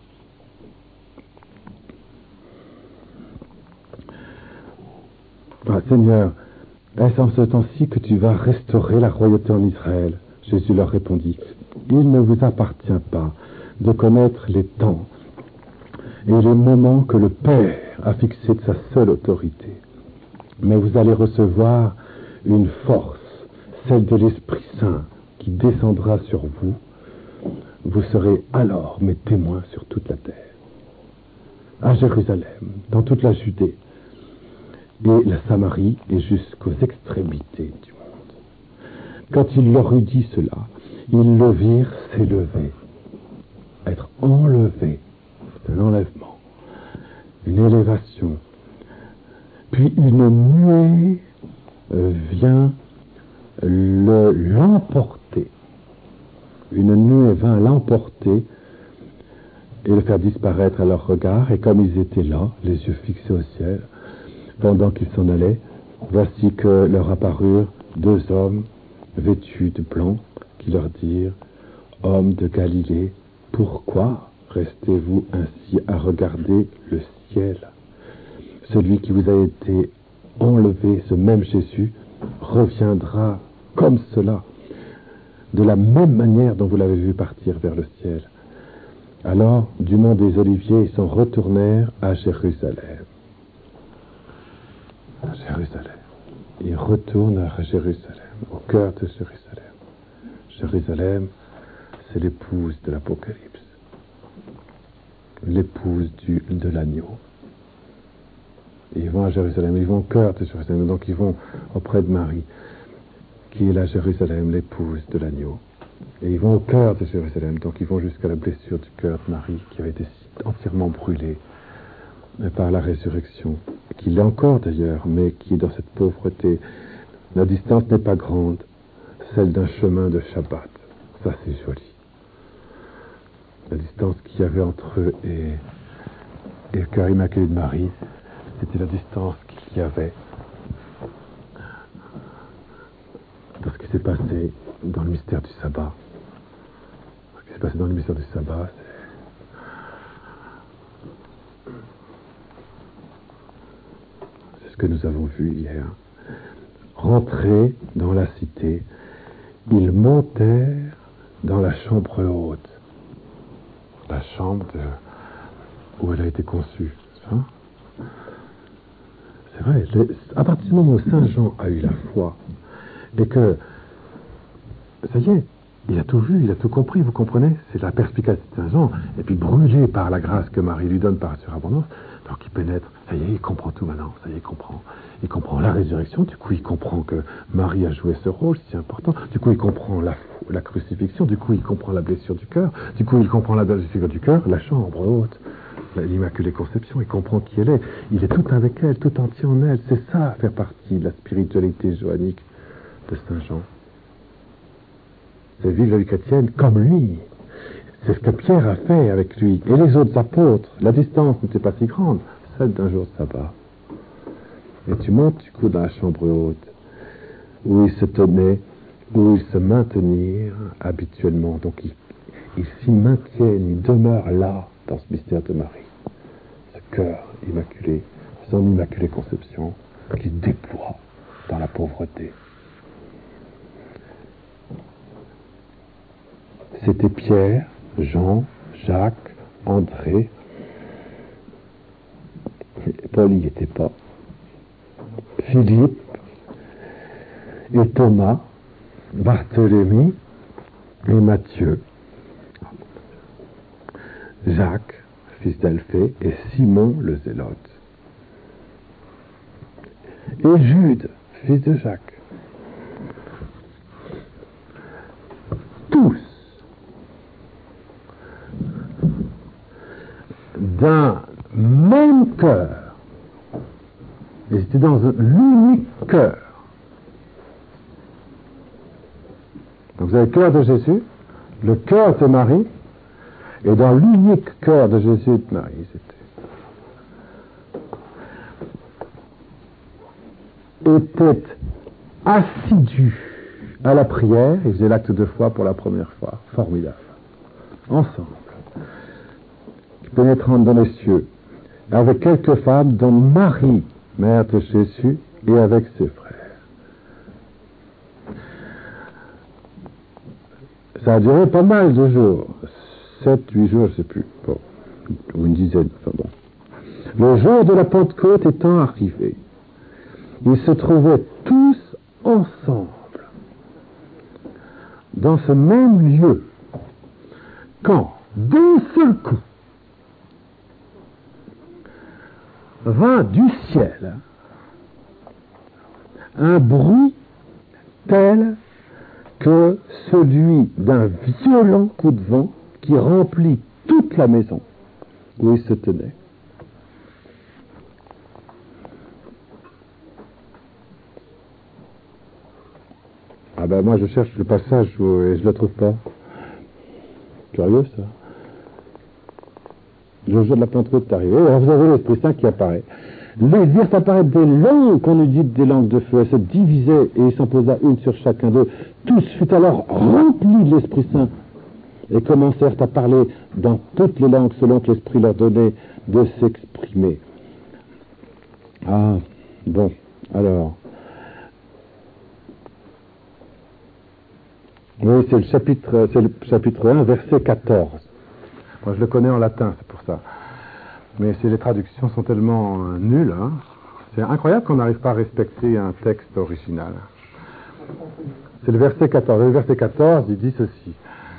Seigneur, est-ce en ce temps-ci que tu vas restaurer la royauté en Israël? Jésus leur répondit, il ne vous appartient pas de connaître les temps et les moments que le Père a fixés de sa seule autorité. Mais vous allez recevoir une force celle de l'Esprit Saint qui descendra sur vous, vous serez alors mes témoins sur toute la terre, à Jérusalem, dans toute la Judée et la Samarie et jusqu'aux extrémités du monde. Quand il leur eut dit cela, ils le virent s'élever, être enlevé, un enlèvement, une élévation. Puis une nuée vient l'emporter. Une nuée vint l'emporter et le faire disparaître à leur regard. Et comme ils étaient là, les yeux fixés au ciel, pendant qu'ils s'en allaient, voici que leur apparurent deux hommes vêtus de blanc qui leur dirent: Hommes de Galilée, pourquoi restez-vous ainsi à regarder le ciel? Celui qui vous a été enlevé, ce même Jésus, reviendra comme cela, de la même manière dont vous l'avez vu partir vers le ciel. Alors, du mont des Oliviers, ils s'en retournèrent à Jérusalem. À Jérusalem. Ils retournent à Jérusalem, au cœur de Jérusalem. Jérusalem, c'est l'épouse de l'Apocalypse, l'épouse de l'agneau. Et ils vont à Jérusalem, ils vont au cœur de Jérusalem, donc ils vont auprès de Marie, qui est la Jérusalem, l'épouse de l'agneau. Et ils vont au cœur de Jérusalem, donc ils vont jusqu'à la blessure du cœur de Marie, qui avait été entièrement brûlée par la résurrection, qui l'est encore d'ailleurs, mais qui est dans cette pauvreté. La distance n'est pas grande, celle d'un chemin de Shabbat. Ça, c'est joli. La distance qu'il y avait entre eux et le cœur immaculé de Marie, c'était la distance qu'il y avait dans ce qui s'est passé dans le mystère du sabbat. Ce qui s'est passé dans le mystère du sabbat, c'est ce que nous avons vu hier. Rentrés dans la cité, ils montèrent dans la chambre haute, la chambre où elle a été conçue. Hein? C'est vrai, à partir du moment où Saint Jean a eu la foi, et que, ça y est, il a tout vu, il a tout compris, vous comprenez? C'est la perspicacité de Saint Jean, et puis brûlé par la grâce que Marie lui donne par surabondance, donc il pénètre, ça y est, il comprend tout maintenant, ça y est, il comprend la résurrection, du coup il comprend que Marie a joué ce rôle si important, du coup il comprend la crucifixion, du coup il comprend la blessure du cœur, du coup il comprend la blessure du cœur, la chambre haute, l'Immaculée Conception, il comprend qui elle est, il est tout avec elle, tout entier en elle, c'est ça, faire partie de la spiritualité joannique de Saint Jean. C'est vivre la vie chrétienne comme lui. C'est ce que Pierre a fait avec lui. Et les autres apôtres, la distance n'était pas si grande, celle d'un jour de sabbat. Et tu montes du coup dans la chambre haute, où ils se tenaient, où ils se maintenirent habituellement. Donc ils s'y maintiennent, ils demeurent là, dans ce mystère de Marie. Ce cœur immaculé, son immaculée conception, qui déploie dans la pauvreté. C'était Pierre, Jean, Jacques, André. Paul n'y était pas. Philippe et Thomas, Barthélemy et Matthieu, Jacques, fils d'Alphée, et Simon le Zélote. Et Jude, fils de Jacques. Tous d'un même cœur. Ils étaient dans l'unique cœur. Donc vous avez le cœur de Jésus, le cœur de Marie, et dans l'unique cœur de Jésus et de Marie, ils étaient assidus à la prière. Ils faisaient l'acte de foi pour la première fois. Formidable. Ensemble. Pénétrant dans les cieux, avec quelques femmes, dont Marie, mère de Jésus, et avec ses frères. Ça a duré pas mal de jours, 7, 8 jours, je ne sais plus, bon, ou une dizaine, enfin bon. Le jour de la Pentecôte étant arrivé, ils se trouvaient tous ensemble dans ce même lieu, quand, d'un seul coup, vint du ciel un bruit tel que celui d'un violent coup de vent qui remplit toute la maison où il se tenait. Ah ben moi je cherche le passage et je le trouve pas. Curieux ça. Le jeu de la Pentecôte est arrivé. Alors vous avez l'Esprit Saint qui apparaît. Les virent apparaître des langues qu'on eût dites des langues de feu. Elles se divisaient et il s'en posa une sur chacun d'eux. Tous furent alors remplis de l'Esprit Saint et commencèrent à parler dans toutes les langues selon que l'Esprit leur donnait de s'exprimer. Ah, bon, alors. Oui, c'est le chapitre 1, verset 14. Moi, je le connais en latin, c'est pour ça. Mais les traductions sont tellement nulles. Hein. C'est incroyable qu'on n'arrive pas à respecter un texte original. C'est le verset 14. Le verset 14, il dit ceci.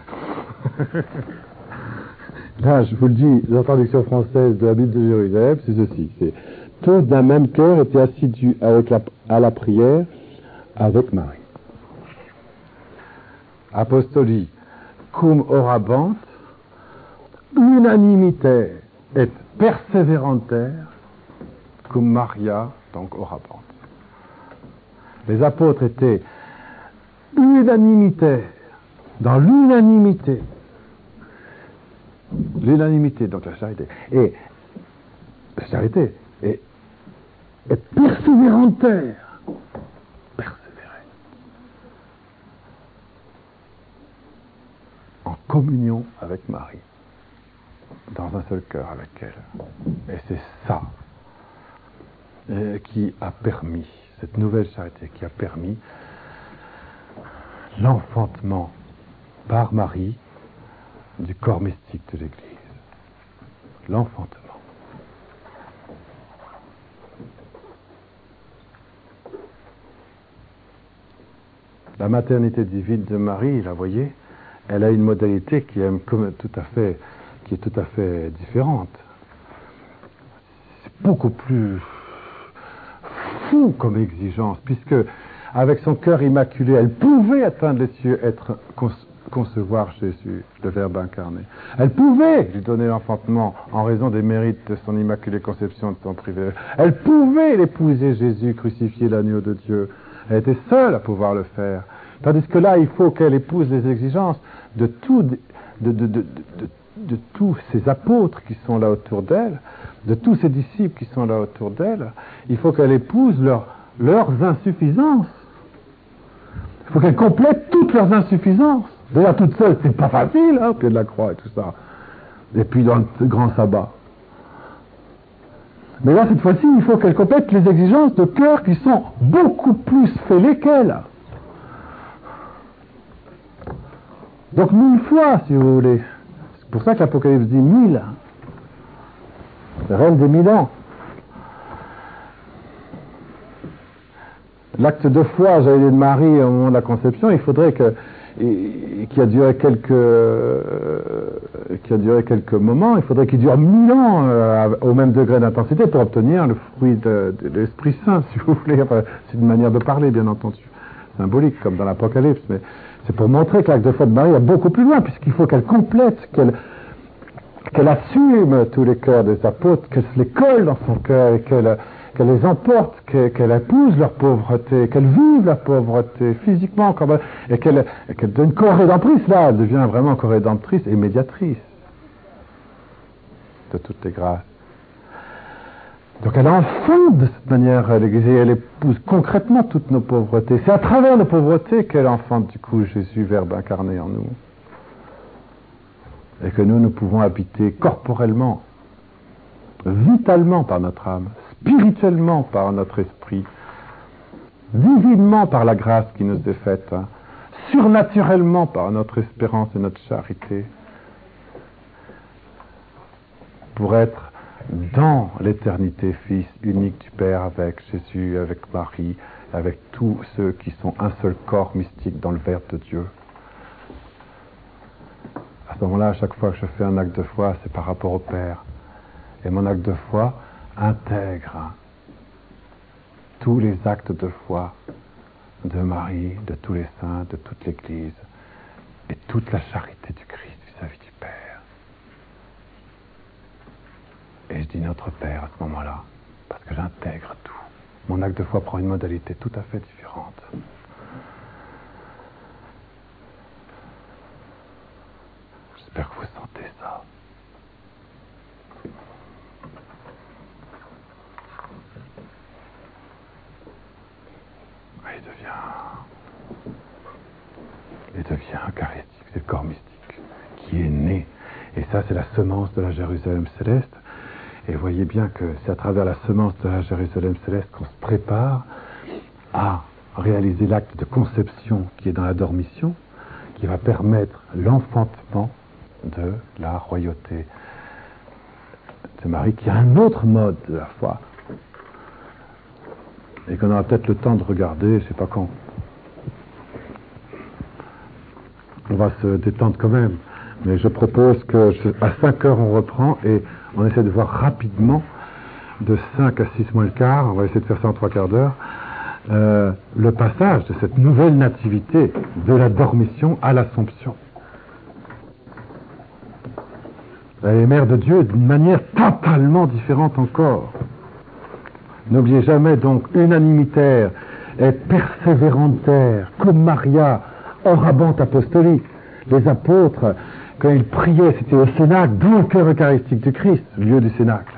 Là, je vous le dis, la traduction française de la Bible de Jérusalem, c'est ceci. C'est tous d'un même cœur étaient assidus à la prière avec Marie. Apostoli cum orabant, unanimité et persévéranter cum Maria, donc orabant. Les apôtres étaient unanimité, dans l'unanimité. L'unanimité, donc la charité. Et la charité est persévéranter. En communion avec Marie, dans un seul cœur avec elle. Et c'est ça qui a permis, cette nouvelle charité qui a permis l'enfantement par Marie du corps mystique de l'Église. L'enfantement. La maternité divine de Marie, la voyez, elle a une modalité qui est tout à fait différente. C'est beaucoup plus fou comme exigence, puisque avec son cœur immaculé, elle pouvait atteindre les cieux, concevoir Jésus, le Verbe incarné. Elle pouvait lui donner l'enfantement en raison des mérites de son immaculée conception, de son privilège. Elle pouvait l'épouser Jésus, crucifié l'agneau de Dieu. Elle était seule à pouvoir le faire. Tandis que là, il faut qu'elle épouse les exigences de tous ces apôtres qui sont là autour d'elle, de tous ces disciples qui sont là autour d'elle. Il faut qu'elle épouse leurs insuffisances. Il faut qu'elle complète toutes leurs insuffisances. D'ailleurs, toute seule, c'est pas facile, au pied de la croix et tout ça. Et puis dans le grand sabbat. Mais là, cette fois-ci, il faut qu'elle complète les exigences de cœur qui sont beaucoup plus fêlées qu'elle. Donc 1000 fois, si vous voulez. C'est pour ça que l'Apocalypse dit 1000. C'est reine des 1000 ans. L'acte de foi, j'allais dire, de Marie au moment de la conception, il faudrait qui a duré quelques moments, il faudrait qu'il dure 1000 ans au même degré d'intensité pour obtenir le fruit de l'Esprit Saint, si vous voulez. Enfin, c'est une manière de parler, bien entendu. Symbolique, comme dans l'Apocalypse, mais c'est pour montrer que l'acte de foi de Marie va beaucoup plus loin, puisqu'il faut qu'elle complète, qu'elle assume tous les cœurs des apôtres, qu'elle se les colle dans son cœur et qu'elle les emporte, qu'elle épouse leur pauvreté, qu'elle vive la pauvreté physiquement, et qu'elle devient co-rédemptrice. Là, elle devient vraiment co-rédemptrice et médiatrice de toutes les grâces. Donc elle enfante de cette manière l'Église et elle épouse concrètement toutes nos pauvretés. C'est à travers nos pauvretés qu'elle enfante du coup Jésus, Verbe incarné en nous. Et que nous pouvons habiter corporellement, vitalement par notre âme, spirituellement par notre esprit, divinement par la grâce qui nous est faite, surnaturellement par notre espérance et notre charité, pour être dans l'éternité, Fils unique du Père, avec Jésus, avec Marie, avec tous ceux qui sont un seul corps mystique dans le Verbe de Dieu. ce moment-là, à chaque fois que je fais un acte de foi, c'est par rapport au Père. Et mon acte de foi intègre tous les actes de foi de Marie, de tous les saints, de toute l'Église, et toute la charité du Christ vis-à-vis du Père. Et je dis notre Père à ce moment-là, parce que j'intègre tout. Mon acte de foi prend une modalité tout à fait différente. J'espère que vous sentez ça. Il devient eucharistique, c'est le corps mystique qui est né. Et ça, c'est la semence de la Jérusalem céleste. Et voyez bien que c'est à travers la semence de la Jérusalem céleste qu'on se prépare à réaliser l'acte de conception qui est dans la dormition, qui va permettre l'enfantement de la royauté de Marie, qui a un autre mode de la foi. Et qu'on aura peut-être le temps de regarder, je ne sais pas quand. On va se détendre quand même. Mais je propose qu'à 5 heures, on reprend et on essaie de voir rapidement, de 5 à 6 moins le quart, on va essayer de faire ça en 3/4 d'heure, le passage de cette nouvelle nativité, de la dormition à l'Assomption. Elle est mère de Dieu d'une manière totalement différente encore. N'oubliez jamais donc unanimitaire et persévérantaire, comme Maria, orabante apostolique. Les apôtres, quand ils priaient, c'était au Cénacle, dans le cœur eucharistique du Christ, lieu du Cénacle.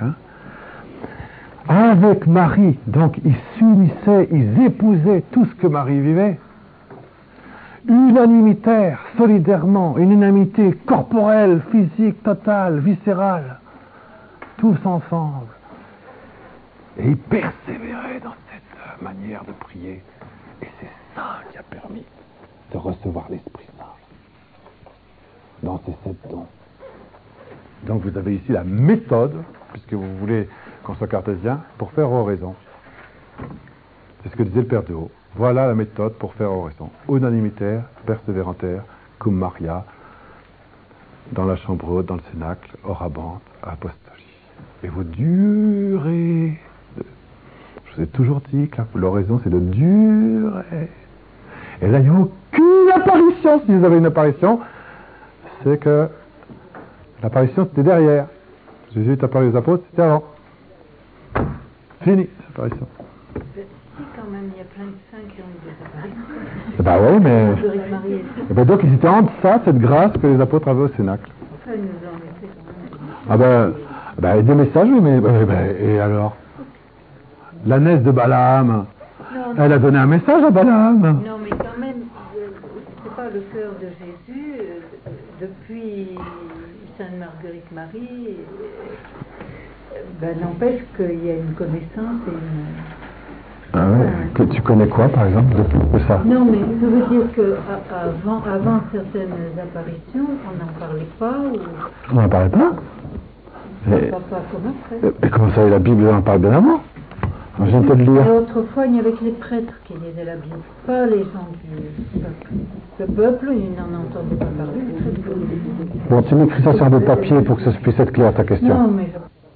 Avec Marie, donc ils s'unissaient, ils épousaient tout ce que Marie vivait. Unanimitaire, solidairement, une unanimité corporelle, physique, totale, viscérale, tous ensemble. Et ils persévéraient dans cette manière de prier. Et c'est ça qui a permis de recevoir l'Esprit Saint dans ces 7 dons. Donc vous avez ici la méthode, puisque vous voulez qu'on soit cartésien, pour faire oraison. C'est ce que disait le Père de Haut. Voilà la méthode pour faire oraison. Unanimitaire, persévérantaire, cum Maria, dans la chambre haute, dans le cénacle, orabante, apostolie. Et vous durez. Je vous ai toujours dit que l'oraison, c'est de durer. Et là, il n'y a aucune apparition. Si vous avez une apparition, c'est que l'apparition, c'était derrière. Jésus est apparu aux apôtres, c'était avant. Fini, l'apparition. Si, quand même, il y a plein de saints qui ont eu des apparitions. Bah oui, mais... Et ben donc, ils étaient en deçà, cette grâce que les apôtres avaient au Cénacle. Enfin, ils nous ont laissé quand même. Ah ben, des messages, oui, mais... et alors l'ânesse de Balaam, elle a donné un message à Balaam. Non, mais quand même, c'est pas le cœur de Jésus, depuis Sainte Marguerite Marie, n'empêche qu'il y a une connaissance et une... Ah ouais. Que tu connais quoi, par exemple, de ça? Non, mais je veux dire qu'avant certaines apparitions, on n'en parlait pas ou... On n'en parlait pas? Pas comme après. Et comment ça, la Bible en parle bien avant? Je viens de te le lire. Et autrefois, il n'y avait que les prêtres qui lisaient la Bible, pas les gens du peuple. Le peuple, il n'en entendait pas parler. Bon, tu m'écris ça sur un bout de papier pour que ça puisse être clair, ta question. Non, mais